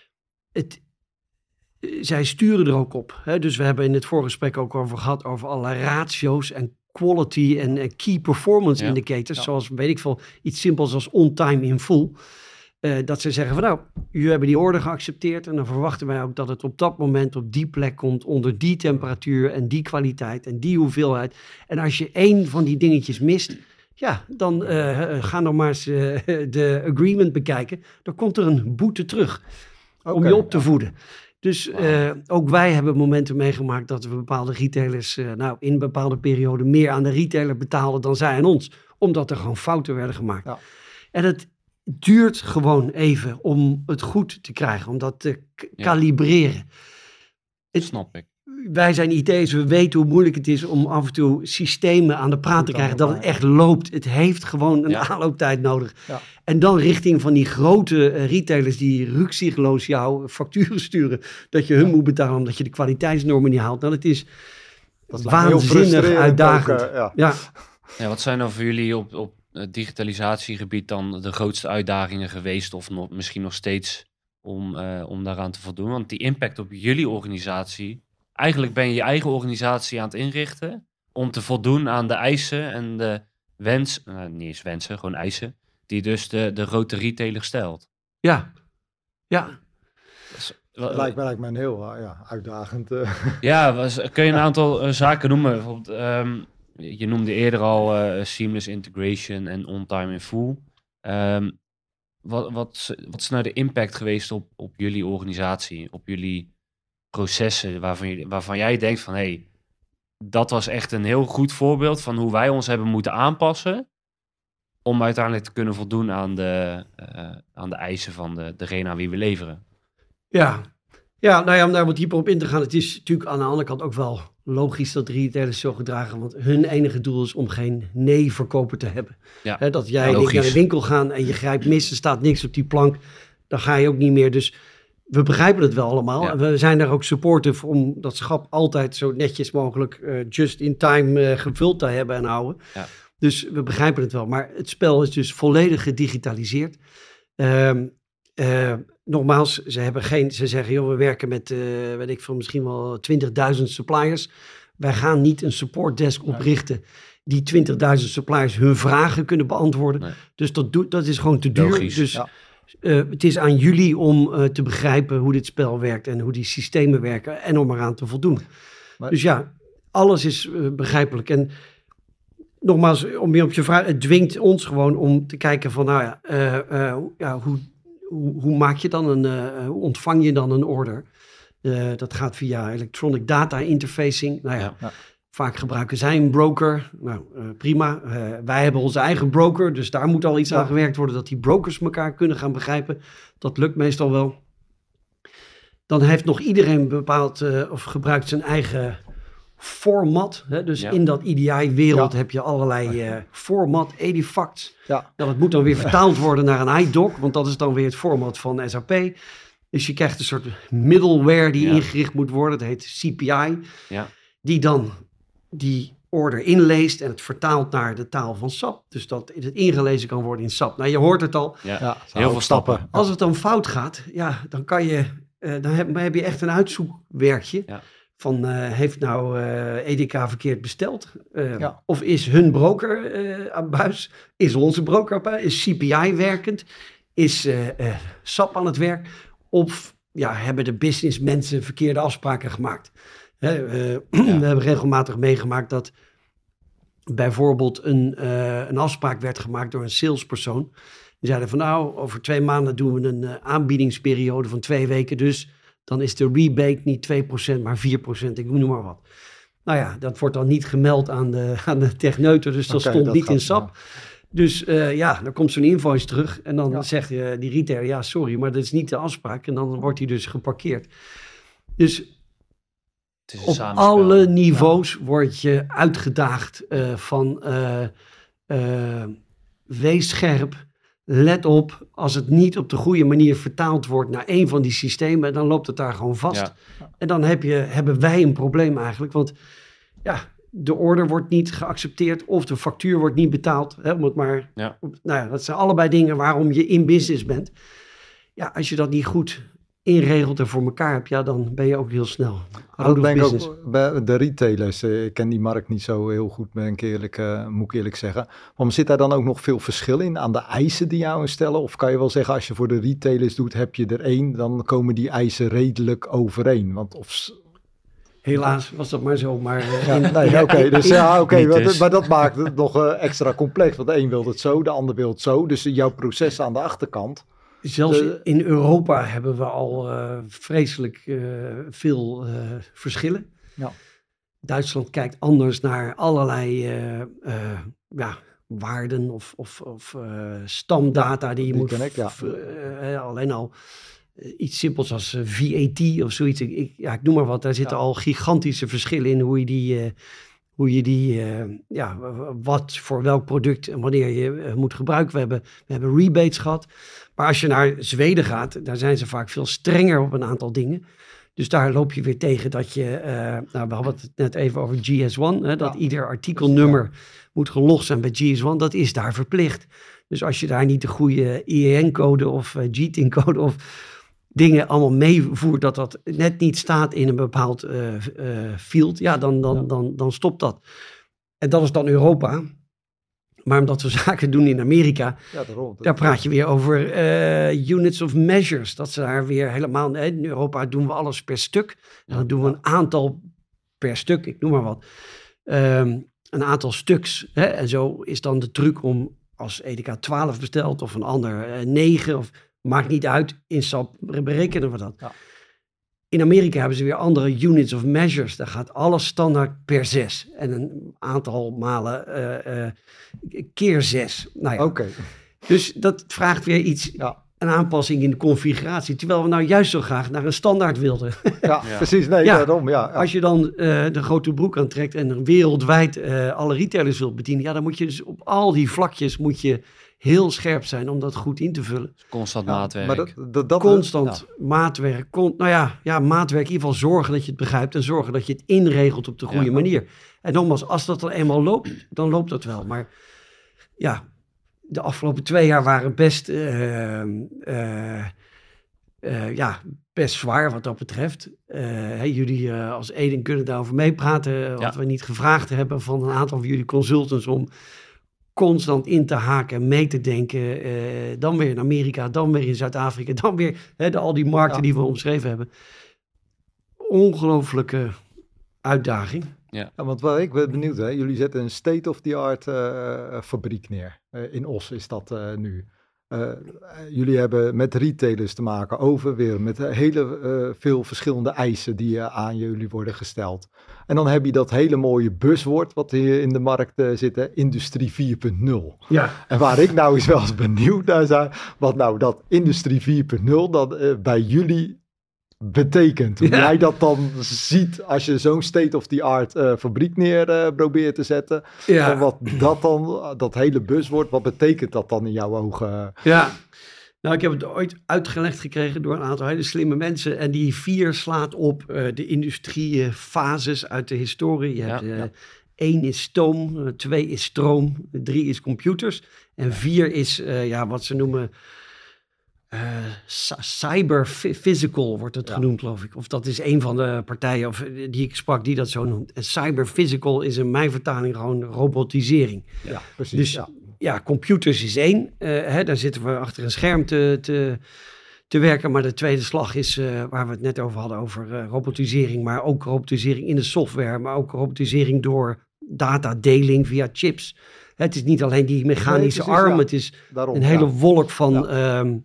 zij sturen er ook op. Hè? Dus we hebben in het voorgesprek ook over gehad over allerlei ratio's en quality en key performance indicators. Zoals, weet ik veel, iets simpels als on time in full. Dat ze zeggen van nou, jullie hebben die order geaccepteerd en dan verwachten wij ook dat het op dat moment op die plek komt onder die temperatuur en die kwaliteit en die hoeveelheid. En als je één van die dingetjes mist, dan ga nog maar eens de agreement bekijken. Dan komt er een boete terug om je op te voeden. Dus ook wij hebben momenten meegemaakt dat we bepaalde retailers in een bepaalde periode meer aan de retailer betaalden dan zij aan ons. Omdat er gewoon fouten werden gemaakt. Ja. En het duurt gewoon even om het goed te krijgen, om dat te kalibreren. Snap ik. Wij zijn IT'ers, we weten hoe moeilijk het is om af en toe systemen aan de praat te krijgen, dat het echt loopt. Het heeft gewoon een aanlooptijd nodig. Ja. En dan richting van die grote retailers die rukzichtloos jouw facturen sturen, dat je hun moet betalen omdat je de kwaliteitsnormen niet haalt. Nou, het is waanzinnig uitdagend. Ja, wat zijn dan voor jullie op het digitalisatiegebied dan de grootste uitdagingen geweest of misschien nog steeds om daaraan te voldoen? Want die impact op jullie organisatie, eigenlijk ben je je eigen organisatie aan het inrichten om te voldoen aan de eisen en de niet eens wensen, gewoon eisen, die dus de grote retailer stelt. Ja. Lijkt me een heel uitdagend. Kun je een aantal zaken noemen? Bijvoorbeeld, je noemde eerder al seamless integration en on-time in full. Wat is nou de impact geweest op jullie organisatie, op jullie processen, waarvan jij denkt van dat was echt een heel goed voorbeeld van hoe wij ons hebben moeten aanpassen om uiteindelijk te kunnen voldoen aan de eisen van degene aan wie we leveren? Om daar wat dieper op in te gaan. Het is natuurlijk aan de andere kant ook wel logisch dat retailers zo gedragen, want hun enige doel is om geen nee-verkoper te hebben. Ja, dat jij niet naar de winkel gaat en je grijpt mis, er staat niks op die plank, dan ga je ook niet meer. Dus we begrijpen het wel allemaal. Ja. We zijn daar ook supportive om dat schap altijd zo netjes mogelijk just in time gevuld te hebben en houden. Ja. Dus we begrijpen het wel. Maar het spel is dus volledig gedigitaliseerd. Nogmaals, ze zeggen, joh, we werken met, weet ik veel, misschien wel 20.000 suppliers. Wij gaan niet een supportdesk oprichten die 20.000 suppliers hun vragen kunnen beantwoorden. Nee. Dus dat is gewoon te duur. Logisch. Dus het is aan jullie om te begrijpen hoe dit spel werkt en hoe die systemen werken en om eraan te voldoen. Maar, dus alles is begrijpelijk. En nogmaals, om je op je vraag, het dwingt ons gewoon om te kijken van, hoe maak je dan hoe ontvang je dan een order? Dat gaat via electronic data interfacing. Vaak gebruiken zij een broker. Nou, prima. Wij hebben onze eigen broker, dus daar moet al iets aan gewerkt worden dat die brokers elkaar kunnen gaan begrijpen. Dat lukt meestal wel. Dan heeft nog iedereen bepaald of gebruikt zijn eigen format. Hè? Dus in dat EDI-wereld heb je allerlei format, Edifacts. Ja. Nou, dat moet dan weer vertaald worden naar een iDoc, want dat is dan weer het format van SAP. Dus je krijgt een soort middleware die ingericht moet worden. Dat heet CPI. Ja. Die dan die order inleest en het vertaalt naar de taal van SAP. Dus dat het ingelezen kan worden in SAP. Nou, je hoort het al. Ja. Heel veel stappen. Als het dan fout gaat, dan kan je... dan heb je echt een uitzoekwerkje. Ja. Van heeft nou EDK verkeerd besteld? Of is hun broker aan buis? Is onze broker aan buis? Is CPI werkend? Is SAP aan het werk? Of hebben de businessmensen verkeerde afspraken gemaakt? We hebben regelmatig meegemaakt dat bijvoorbeeld een afspraak werd gemaakt door een salespersoon. Die zeiden van over 2 maanden doen we een aanbiedingsperiode van 2 weken. Dus dan is de rebate niet 2%, maar 4%. Ik noem maar wat. Nou ja, dat wordt dan niet gemeld aan de techneuter. Dus dat stond niet in SAP. Ja. Dus dan komt zo'n invoice terug. En dan zegt die retailer, sorry, maar dat is niet de afspraak. En dan wordt hij dus geparkeerd. Dus op alle niveaus word je uitgedaagd van wees scherp. Let op, als het niet op de goede manier vertaald wordt naar een van die systemen, dan loopt het daar gewoon vast. Ja. En dan hebben wij een probleem eigenlijk, want de order wordt niet geaccepteerd of de factuur wordt niet betaald. Dat zijn allebei dingen waarom je in business bent. Ja, als je dat niet goed inregelt en voor elkaar hebt, dan ben je ook heel snel out of business. Ook bij de retailers, ik ken die markt niet zo heel goed, moet ik eerlijk zeggen. Maar zit daar dan ook nog veel verschil in aan de eisen die jou stellen? Of kan je wel zeggen, als je voor de retailers doet, heb je er 1, dan komen die eisen redelijk overeen? Helaas was dat maar zo. Maar, maar dat maakt het nog extra complex. Want de een wil het zo, de ander wil het zo. Dus jouw proces aan de achterkant. Zelfs in Europa hebben we al vreselijk veel verschillen. Ja. Duitsland kijkt anders naar allerlei waarden of stamdata die je moet... alleen al iets simpels als VAT of zoiets. Ik noem maar wat. Daar zitten al gigantische verschillen in hoe je die wat voor welk product en wanneer je moet gebruiken. We hebben rebates gehad. Maar als je naar Zweden gaat, daar zijn ze vaak veel strenger op een aantal dingen. Dus daar loop je weer tegen dat je... we hadden het net even over GS1. Dat ieder artikelnummer moet gelogd zijn bij GS1. Dat is daar verplicht. Dus als je daar niet de goede IAN-code of GTIN-code of dingen allemaal meevoert, dat net niet staat in een bepaald field, dan stopt dat. En dat is dan Europa. Maar omdat we zaken doen in Amerika, daar praat je weer over units of measures. Dat ze daar weer helemaal... In Europa doen we alles per stuk. En dan doen we een aantal per stuk, ik noem maar wat. Een aantal stuks. En zo is dan de truc om als EDK 12 bestelt of een ander 9 of... Maakt niet uit, in SAP berekenen we dat. Ja. In Amerika hebben ze weer andere units of measures. Daar gaat alles standaard per 6. En een aantal malen keer 6. Nou ja. Okay. Dus dat vraagt weer iets, een aanpassing in de configuratie. Terwijl we nou juist zo graag naar een standaard wilden. Ja, precies. Nee, daarom. Ja. Als je dan de grote broek aantrekt en wereldwijd alle retailers wilt bedienen. Dan moet je dus op al die vlakjes heel scherp zijn om dat goed in te vullen. Constant maatwerk. Maar constant maatwerk. Maatwerk in ieder geval zorgen dat je het begrijpt en zorgen dat je het inregelt op de goede manier. En nogmaals, als dat dan eenmaal loopt, dan loopt dat wel. Maar de afgelopen 2 jaar waren best zwaar wat dat betreft. Jullie als Eden kunnen daarover meepraten. Wat we niet gevraagd hebben van een aantal van jullie consultants om constant in te haken en mee te denken. Dan weer in Amerika, dan weer in Zuid-Afrika, dan weer al die markten die we omschreven hebben. Ongelooflijke uitdaging. Ja, want waar ik ben benieuwd, jullie zetten een state-of-the-art fabriek neer. In Os is dat nu. Jullie hebben met retailers te maken overal, met veel verschillende eisen die aan jullie worden gesteld. En dan heb je dat hele mooie buzzwoord wat hier in de markt zit, hè, Industrie 4.0. Ja. En waar ik nou eens wel eens benieuwd naar zijn, wat nou dat Industrie 4.0 dan bij jullie betekent. Hoe jij dat dan ziet als je zo'n state-of-the-art fabriek neer probeert te zetten. Ja. En wat dat dan, dat hele buzzwoord, wat betekent dat dan in jouw ogen? Ja, nou ik heb het ooit uitgelegd gekregen door een aantal hele slimme mensen. En die 4 slaat op de industriefases uit de historie. Je hebt 1 is stoom, 2 is stroom, 3 is computers. En 4 is wat ze noemen cyber-physical wordt het genoemd, geloof ik. Of dat is een van de partijen die ik sprak die dat zo noemt. En cyber-physical is in mijn vertaling gewoon robotisering. Ja, precies. Dus ja, computers is 1. Daar zitten we achter een scherm te werken. Maar de tweede slag is, waar we het net over hadden, over robotisering. Maar ook robotisering in de software. Maar ook robotisering door datadeling via chips. Het is niet alleen die mechanische arm. Het is een hele wolk van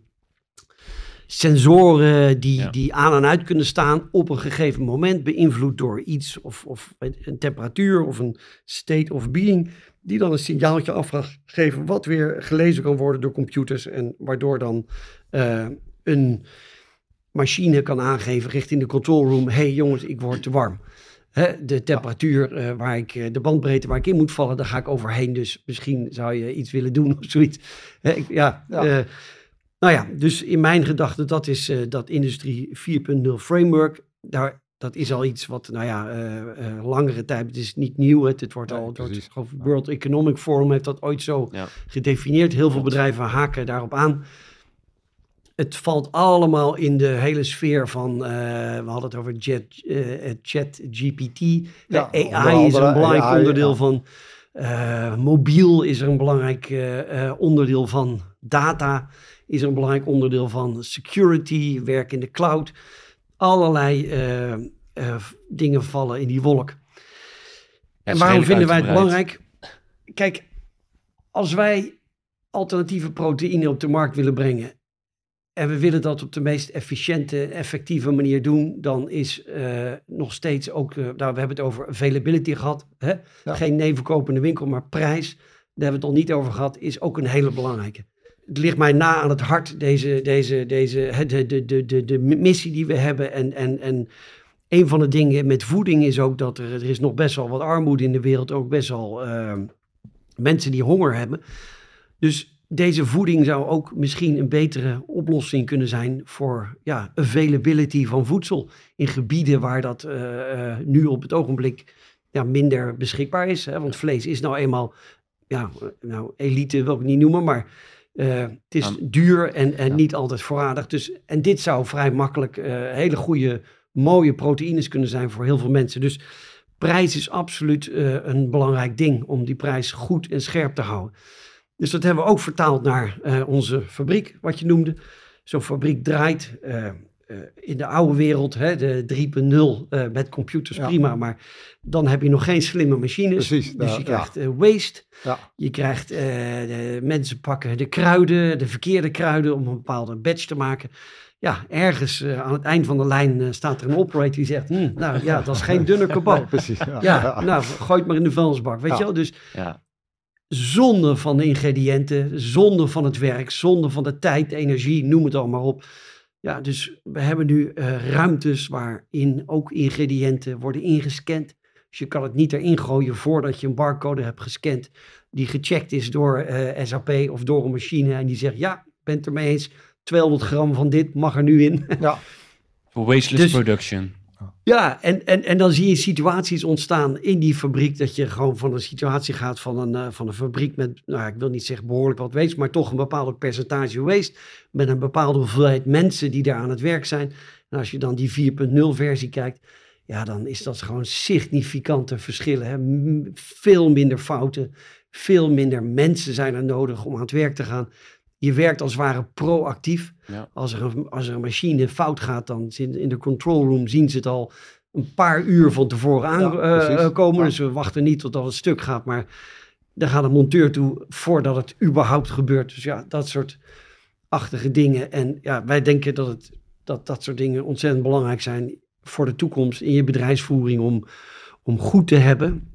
sensoren die aan en uit kunnen staan op een gegeven moment. Beïnvloed door iets of een temperatuur of een state of being. Die dan een signaaltje af gaat geven wat weer gelezen kan worden door computers. En waardoor dan een machine kan aangeven richting de control room. Hey jongens, ik word te warm. De temperatuur, de bandbreedte waar ik in moet vallen, daar ga ik overheen. Dus misschien zou je iets willen doen of zoiets. Dus in mijn gedachten, dat is dat Industrie 4.0 framework. Dat is al iets wat, langere tijd, het is niet nieuw. Het wordt al door het World Economic Forum heeft dat ooit zo gedefinieerd. Heel veel bedrijven haken daarop aan. Het valt allemaal in de hele sfeer van, we hadden het over ChatGPT. AI is een belangrijk onderdeel van. Mobiel is er een belangrijk onderdeel van. Data is er een belangrijk onderdeel van. Security, werk in de cloud. Allerlei dingen vallen in die wolk. En waarom vinden wij het belangrijk? Kijk, als wij alternatieve proteïne op de markt willen brengen en we willen dat op de meest efficiënte, effectieve manier doen, dan is nog steeds ook, we hebben het over availability gehad. Hè? Ja. Geen nevenkoop in de winkel, maar prijs. Daar hebben we het nog niet over gehad, is ook een hele belangrijke. Het ligt mij na aan het hart, de missie die we hebben. En een van de dingen met voeding is ook dat er is nog best wel wat armoede in de wereld. Ook best wel mensen die honger hebben. Dus deze voeding zou ook misschien een betere oplossing kunnen zijn voor availability van voedsel. In gebieden waar dat nu op het ogenblik minder beschikbaar is. Hè? Want vlees is nou eenmaal, elite wil ik niet noemen, maar het is duur en niet altijd voorradig. Dus, en dit zou vrij makkelijk hele goede, mooie proteïnes kunnen zijn voor heel veel mensen. Dus prijs is absoluut een belangrijk ding om die prijs goed en scherp te houden. Dus dat hebben we ook vertaald naar onze fabriek, wat je noemde. Zo'n fabriek draait in de oude wereld, de 3.0 met computers, prima. Maar dan heb je nog geen slimme machines. Precies, dus je krijgt waste. Ja. Je krijgt, mensen pakken de kruiden, de verkeerde kruiden om een bepaalde batch te maken. Ja, ergens aan het eind van de lijn staat er een operator die zegt, dat is geen dunne kebab. Nee, precies. Gooi het maar in de vuilnisbak, weet je wel. Dus zonde van de ingrediënten, zonde van het werk, zonde van de tijd, de energie, noem het allemaal op. Ja, dus we hebben nu ruimtes waarin ook ingrediënten worden ingescand. Dus je kan het niet erin gooien voordat je een barcode hebt gescand die gecheckt is door SAP of door een machine en die zegt, ja, ik ben het ermee eens, 200 gram van dit mag er nu in. Ja. Voor wasteless production. Ja, en dan zie je situaties ontstaan in die fabriek, dat je gewoon van een situatie gaat van een fabriek met, ik wil niet zeggen behoorlijk wat waste, maar toch een bepaald percentage waste, met een bepaalde hoeveelheid mensen die daar aan het werk zijn. En als je dan die 4.0 versie kijkt, dan is dat gewoon significante verschillen. Hè? Veel minder fouten, veel minder mensen zijn er nodig om aan het werk te gaan. Je werkt als het ware proactief. Ja. Als er een machine fout gaat, dan in de control room zien ze het al een paar uur van tevoren aankomen. Dus we wachten niet totdat het stuk gaat, maar dan gaat een monteur toe voordat het überhaupt gebeurt. Dus dat soort achtige dingen. En ja, wij denken dat soort dingen ontzettend belangrijk zijn voor de toekomst in je bedrijfsvoering om goed te hebben.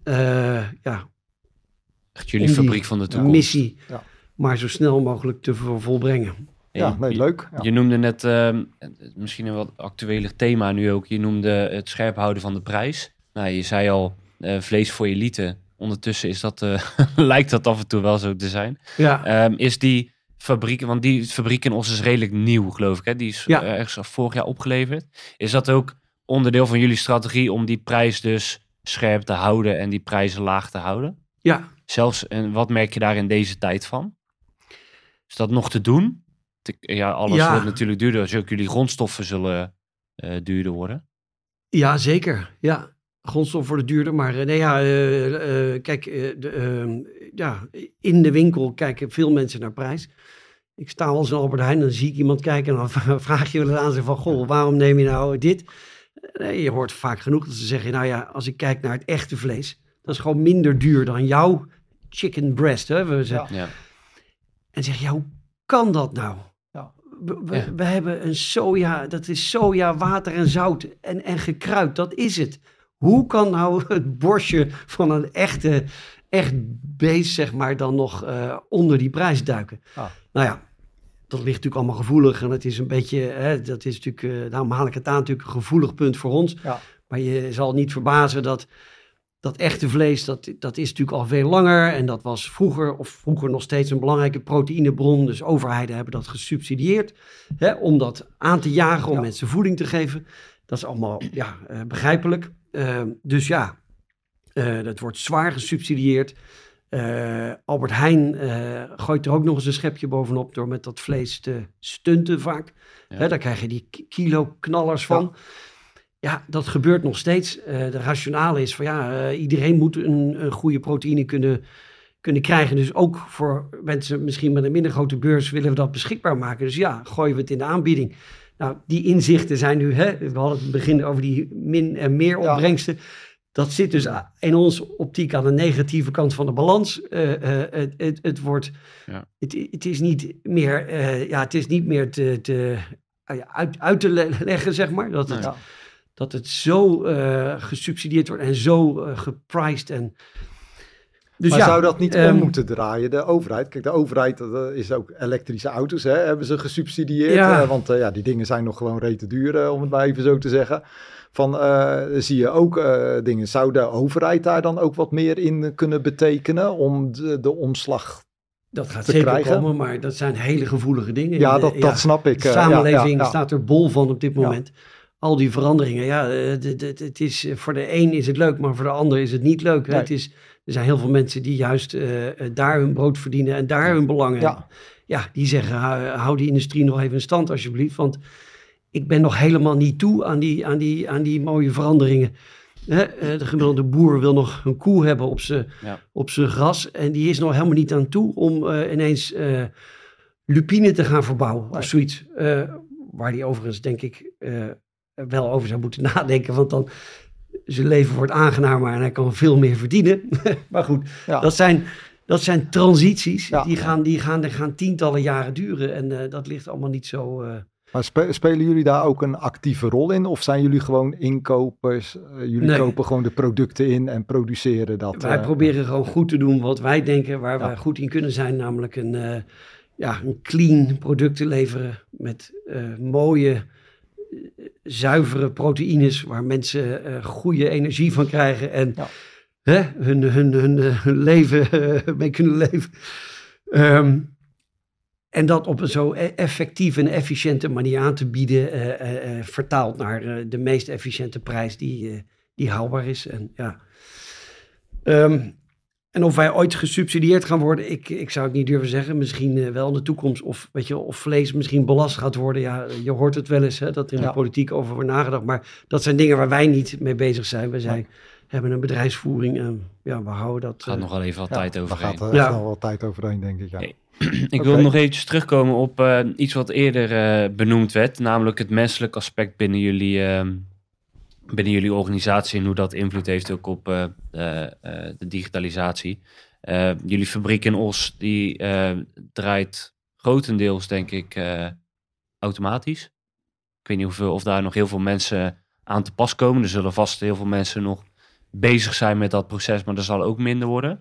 Echt jullie fabriek van de toekomst. Missie, maar zo snel mogelijk te volbrengen. Ja, nee, leuk. Ja. Je noemde net, misschien een wat actueler thema nu ook, je noemde het scherp houden van de prijs. Nou, je zei al, vlees voor je lieten. Ondertussen is dat, lijkt dat af en toe wel zo te zijn. Ja. Is die fabriek, want die fabriek in Os is redelijk nieuw, geloof ik. Hè? Die is ergens vorig jaar opgeleverd. Is dat ook onderdeel van jullie strategie om die prijs dus scherp te houden en die prijzen laag te houden? Ja. Zelfs, en wat merk je daar in deze tijd van? Is dat nog te doen? Alles wordt natuurlijk duurder. Dus ook jullie grondstoffen zullen duurder worden. Ja, zeker. Ja, grondstoffen worden duurder. Maar kijk, in de winkel kijken veel mensen naar prijs. Ik sta wel eens in Albert Heijn en dan zie ik iemand kijken en dan vraag je wel eens aan ze van, goh, waarom neem je nou dit? Je hoort vaak genoeg dat ze zeggen, nou ja, als ik kijk naar het echte vlees, dat is gewoon minder duur dan jouw chicken breast. Hè? En zeg je, hoe kan dat nou? We hebben een soja, dat is soja, water en zout en gekruid, dat is het. Hoe kan nou het borstje van een echt beest, zeg maar, dan nog onder die prijs duiken? Nou ja, dat ligt natuurlijk allemaal gevoelig en het is een beetje, dat is natuurlijk, daarom haal ik het aan, natuurlijk een gevoelig punt voor ons. Ja. Maar je zal niet verbazen dat echte vlees, dat is natuurlijk al veel langer. En dat was vroeger nog steeds een belangrijke proteïnebron. Dus overheden hebben dat gesubsidieerd. Om dat aan te jagen, om mensen voeding te geven. Dat is allemaal begrijpelijk. Dat wordt zwaar gesubsidieerd. Albert Heijn gooit er ook nog eens een schepje bovenop door met dat vlees te stunten vaak. Ja. Daar krijg je die kilo-knallers van. Ja, dat gebeurt nog steeds. De rationale is van iedereen moet een goede proteïne kunnen krijgen. Dus ook voor mensen misschien met een minder grote beurs willen we dat beschikbaar maken. Dus gooien we het in de aanbieding. Nou, die inzichten zijn nu, we hadden het begin over die min- en meer opbrengsten. Dat zit dus in onze optiek aan de negatieve kant van de balans. Het wordt, het is niet meer, uit te leggen, zeg maar. Dat het zo gesubsidieerd wordt en zo gepriced. Dus maar zou dat niet om moeten draaien, de overheid? Kijk, de overheid, dat is ook elektrische auto's, hebben ze gesubsidieerd. Want die dingen zijn nog gewoon rete duur, om het maar even zo te zeggen. Zie je ook dingen. Zou de overheid daar dan ook wat meer in kunnen betekenen om de omslag dat gaat zeker krijgen? Komen, maar dat zijn hele gevoelige dingen. Ja, dat snap ik. De samenleving staat er bol van op dit moment. Al die veranderingen, het is, voor de een is het leuk, maar voor de ander is het niet leuk. Nee. Er zijn heel veel mensen die juist daar hun brood verdienen en daar hun belangen hebben. Ja, die zeggen, hou die industrie nog even in stand alsjeblieft, want ik ben nog helemaal niet toe aan die mooie veranderingen. De gemiddelde boer wil nog een koe hebben op zijn gras en die is nog helemaal niet aan toe om ineens lupine te gaan verbouwen of zoiets. Waar die overigens, denk ik, wel over zou moeten nadenken, want dan zijn leven wordt aangenamer en hij kan veel meer verdienen. Maar goed, dat zijn transities. Die gaan tientallen jaren duren en dat ligt allemaal niet zo. Maar spelen jullie daar ook een actieve rol in? Of zijn jullie gewoon inkopers? Jullie kopen gewoon de producten in en produceren dat? Wij proberen gewoon goed te doen wat wij denken, waar wij goed in kunnen zijn. Namelijk een clean product te leveren met mooie, zuivere proteïnes, waar mensen goede energie van krijgen en hun leven mee kunnen leven. En dat op een zo effectieve en efficiënte manier aan te bieden, vertaald naar de meest efficiënte prijs die haalbaar is. En of wij ooit gesubsidieerd gaan worden, ik zou het niet durven zeggen. Misschien wel in de toekomst. Of vlees misschien belast gaat worden. Ja, je hoort het wel eens, dat er in de politiek over wordt nagedacht. Maar dat zijn dingen waar wij niet mee bezig zijn. Wij hebben een bedrijfsvoering en we houden dat. Gaat nog wel even wat tijd overheen. Gaat nog wel tijd overheen, denk ik. Ja. Hey. Ik wil nog eventjes terugkomen op iets wat eerder benoemd werd. Namelijk het menselijk aspect binnen jullie organisatie en hoe dat invloed heeft ook op de digitalisatie. Jullie fabriek in Os, die draait grotendeels denk ik automatisch. Ik weet niet of daar nog heel veel mensen aan te pas komen. Er zullen vast heel veel mensen nog bezig zijn met dat proces, maar er zal ook minder worden.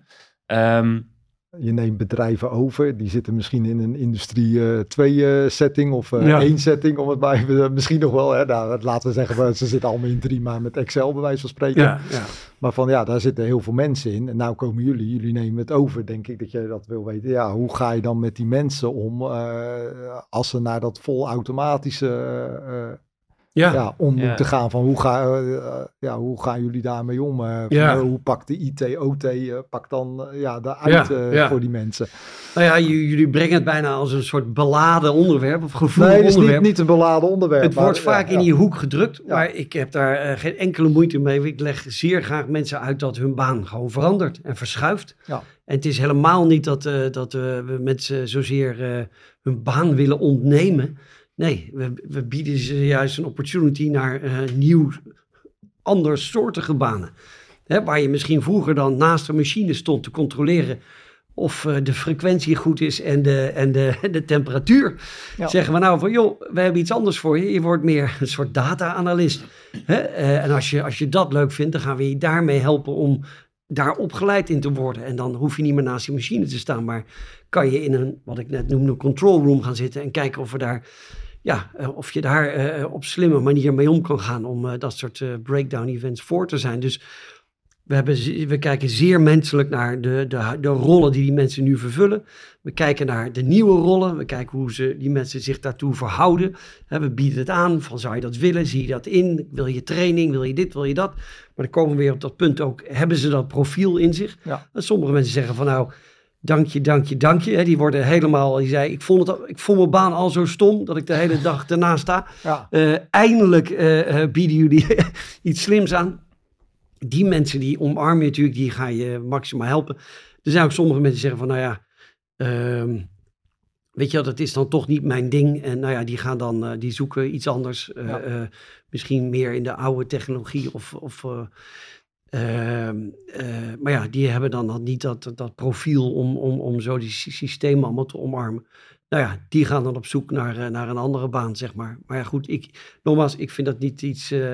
Je neemt bedrijven over, die zitten misschien in een industrie 2 setting of 1 setting, om het maar misschien nog wel. Hè, nou, laten we zeggen, ze zitten allemaal in 3 maar met Excel bij wijze van spreken. Ja. Maar daar zitten heel veel mensen in. En nou komen jullie nemen het over, denk ik dat jij dat wil weten. Ja, hoe ga je dan met die mensen om als ze naar dat volautomatische moeten gaan? Van hoe gaan jullie daarmee om? Hoe pakt de IT, OT pakt dan daaruit voor die mensen? Nou ja, jullie brengen het bijna als een soort beladen onderwerp of gevoelig onderwerp. Nee, het is niet een beladen onderwerp. Het wordt vaak in die hoek gedrukt, maar ik heb daar geen enkele moeite mee. Ik leg zeer graag mensen uit dat hun baan gewoon verandert en verschuift. Ja. En het is helemaal niet dat we mensen zozeer hun baan willen ontnemen. Nee, we bieden ze juist een opportunity naar andersoortige banen. Hè, waar je misschien vroeger dan naast een machine stond te controleren of de frequentie goed is en de temperatuur. Ja. Zeggen we nou van, joh, we hebben iets anders voor je. Je wordt meer een soort data-analyst. En als je dat leuk vindt, dan gaan we je daarmee helpen om daar opgeleid in te worden. En dan hoef je niet meer naast die machine te staan, maar kan je in een, wat ik net noemde, control room gaan zitten en kijken of we daar... of je daar op slimme manier mee om kan gaan om dat soort breakdown events voor te zijn. Dus we kijken zeer menselijk naar de rollen die mensen nu vervullen. We kijken naar de nieuwe rollen. We kijken hoe die mensen zich daartoe verhouden. We bieden het aan van, zou je dat willen? Zie je dat in? Wil je training? Wil je dit? Wil je dat? Maar dan komen we weer op dat punt ook. Hebben ze dat profiel in zich? Ja. En sommige mensen zeggen van, nou... Dank je. Die worden helemaal, die zei, ik vond mijn baan al zo stom dat ik de hele dag ernaast sta. Ja. Eindelijk bieden jullie iets slims aan. Die mensen die omarm je natuurlijk, die ga je maximaal helpen. Er zijn ook sommige mensen die zeggen van, weet je wel, dat is dan toch niet mijn ding. En die gaan dan, die zoeken iets anders. Misschien meer in de oude technologie maar die hebben dan niet dat profiel om zo die systemen allemaal te omarmen. Nou ja, die gaan dan op zoek naar een andere baan, zeg maar. Maar ja, goed, ik vind dat niet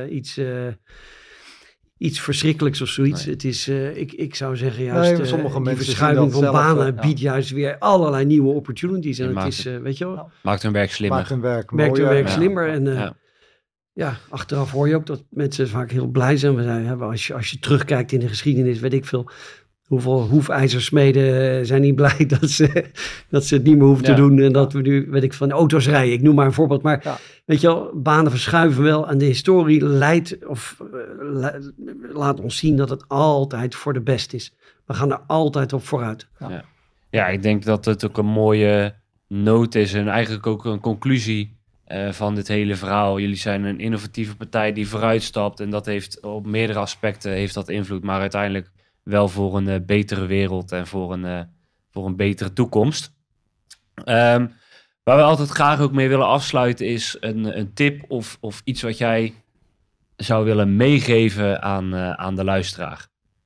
iets verschrikkelijks of zoiets. Nee. Het is, ik zou zeggen juist, sommige die verschuiving van banen biedt juist weer allerlei nieuwe opportunities. En het is, weet je wel. Maakt hun werk slimmer. Maakt hun werk slimmer en... Ja, achteraf hoor je ook dat mensen vaak heel blij zijn. Als je terugkijkt in de geschiedenis, weet ik veel. Hoeveel hoefijzersmeden zijn niet blij dat ze het niet meer hoeven te doen. En dat we nu, weet ik, van auto's rijden. Ik noem maar een voorbeeld. Maar weet je wel, banen verschuiven wel. En de historie laat ons zien dat het altijd voor de best is. We gaan er altijd op vooruit. Ja, ik denk dat het ook een mooie noot is. En eigenlijk ook een conclusie van dit hele verhaal. Jullie zijn een innovatieve partij die vooruitstapt en dat heeft op meerdere aspecten heeft dat invloed, maar uiteindelijk wel voor een betere wereld en voor een betere toekomst. Waar we altijd graag ook mee willen afsluiten is een tip of iets wat jij zou willen meegeven aan de luisteraar.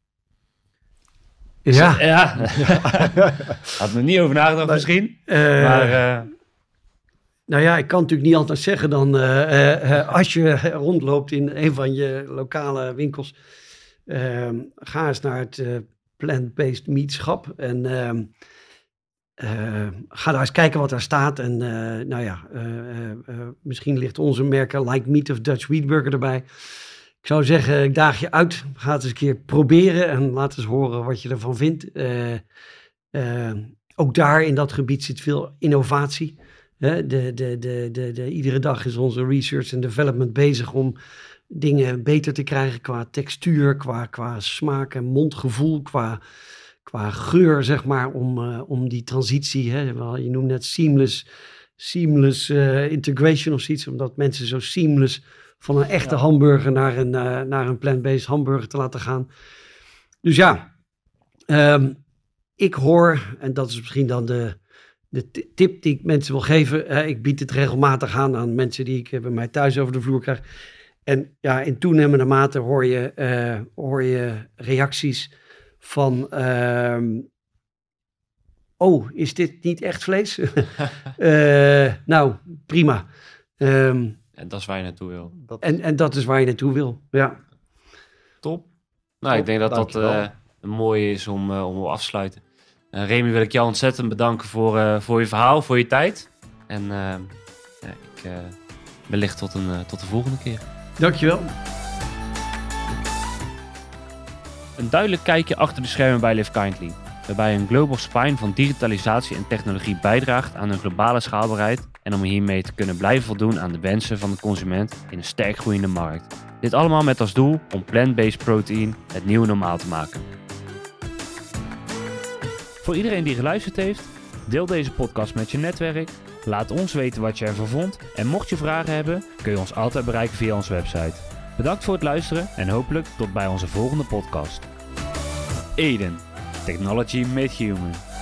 Ja. Had er niet over nagedacht misschien. Maar... Nou ja, ik kan natuurlijk niet altijd zeggen dan, als je rondloopt in een van je lokale winkels, ga eens naar het plant-based meatschap en ga daar eens kijken wat daar staat. En misschien ligt onze merken Like Meat of Dutch Wheat Burger erbij. Ik zou zeggen, ik daag je uit, ga het eens een keer proberen en laat eens horen wat je ervan vindt. Ook daar in dat gebied zit veel innovatie. Iedere dag is onze research en development bezig om dingen beter te krijgen qua textuur, qua smaak en mondgevoel, qua geur, zeg maar, om die transitie. Je noemt net seamless integration of zoiets, omdat mensen zo seamless van een echte hamburger naar een plant-based hamburger te laten gaan. Dus ik hoor, en dat is misschien dan de tip die ik mensen wil geven, ik bied het regelmatig aan mensen die ik bij mij thuis over de vloer krijg. En in toenemende mate hoor je reacties van oh, is dit niet echt vlees? Nou, prima. En dat is waar je naartoe wil. En dat is waar je naartoe wil, ja. Top. Nou, ik denk dat Dankjewel. een mooie is om op af te sluiten. Remy, wil ik jou ontzettend bedanken voor je verhaal, voor je tijd. En ik wellicht tot de volgende keer. Dankjewel. Een duidelijk kijkje achter de schermen bij Live Kindly, waarbij een global spine van digitalisatie en technologie bijdraagt aan een globale schaalbaarheid en om hiermee te kunnen blijven voldoen aan de wensen van de consument in een sterk groeiende markt. Dit allemaal met als doel om plant-based protein het nieuwe normaal te maken. Voor iedereen die geluisterd heeft, deel deze podcast met je netwerk. Laat ons weten wat je ervan vond. En mocht je vragen hebben, kun je ons altijd bereiken via onze website. Bedankt voor het luisteren en hopelijk tot bij onze volgende podcast. Eden. Technology made human.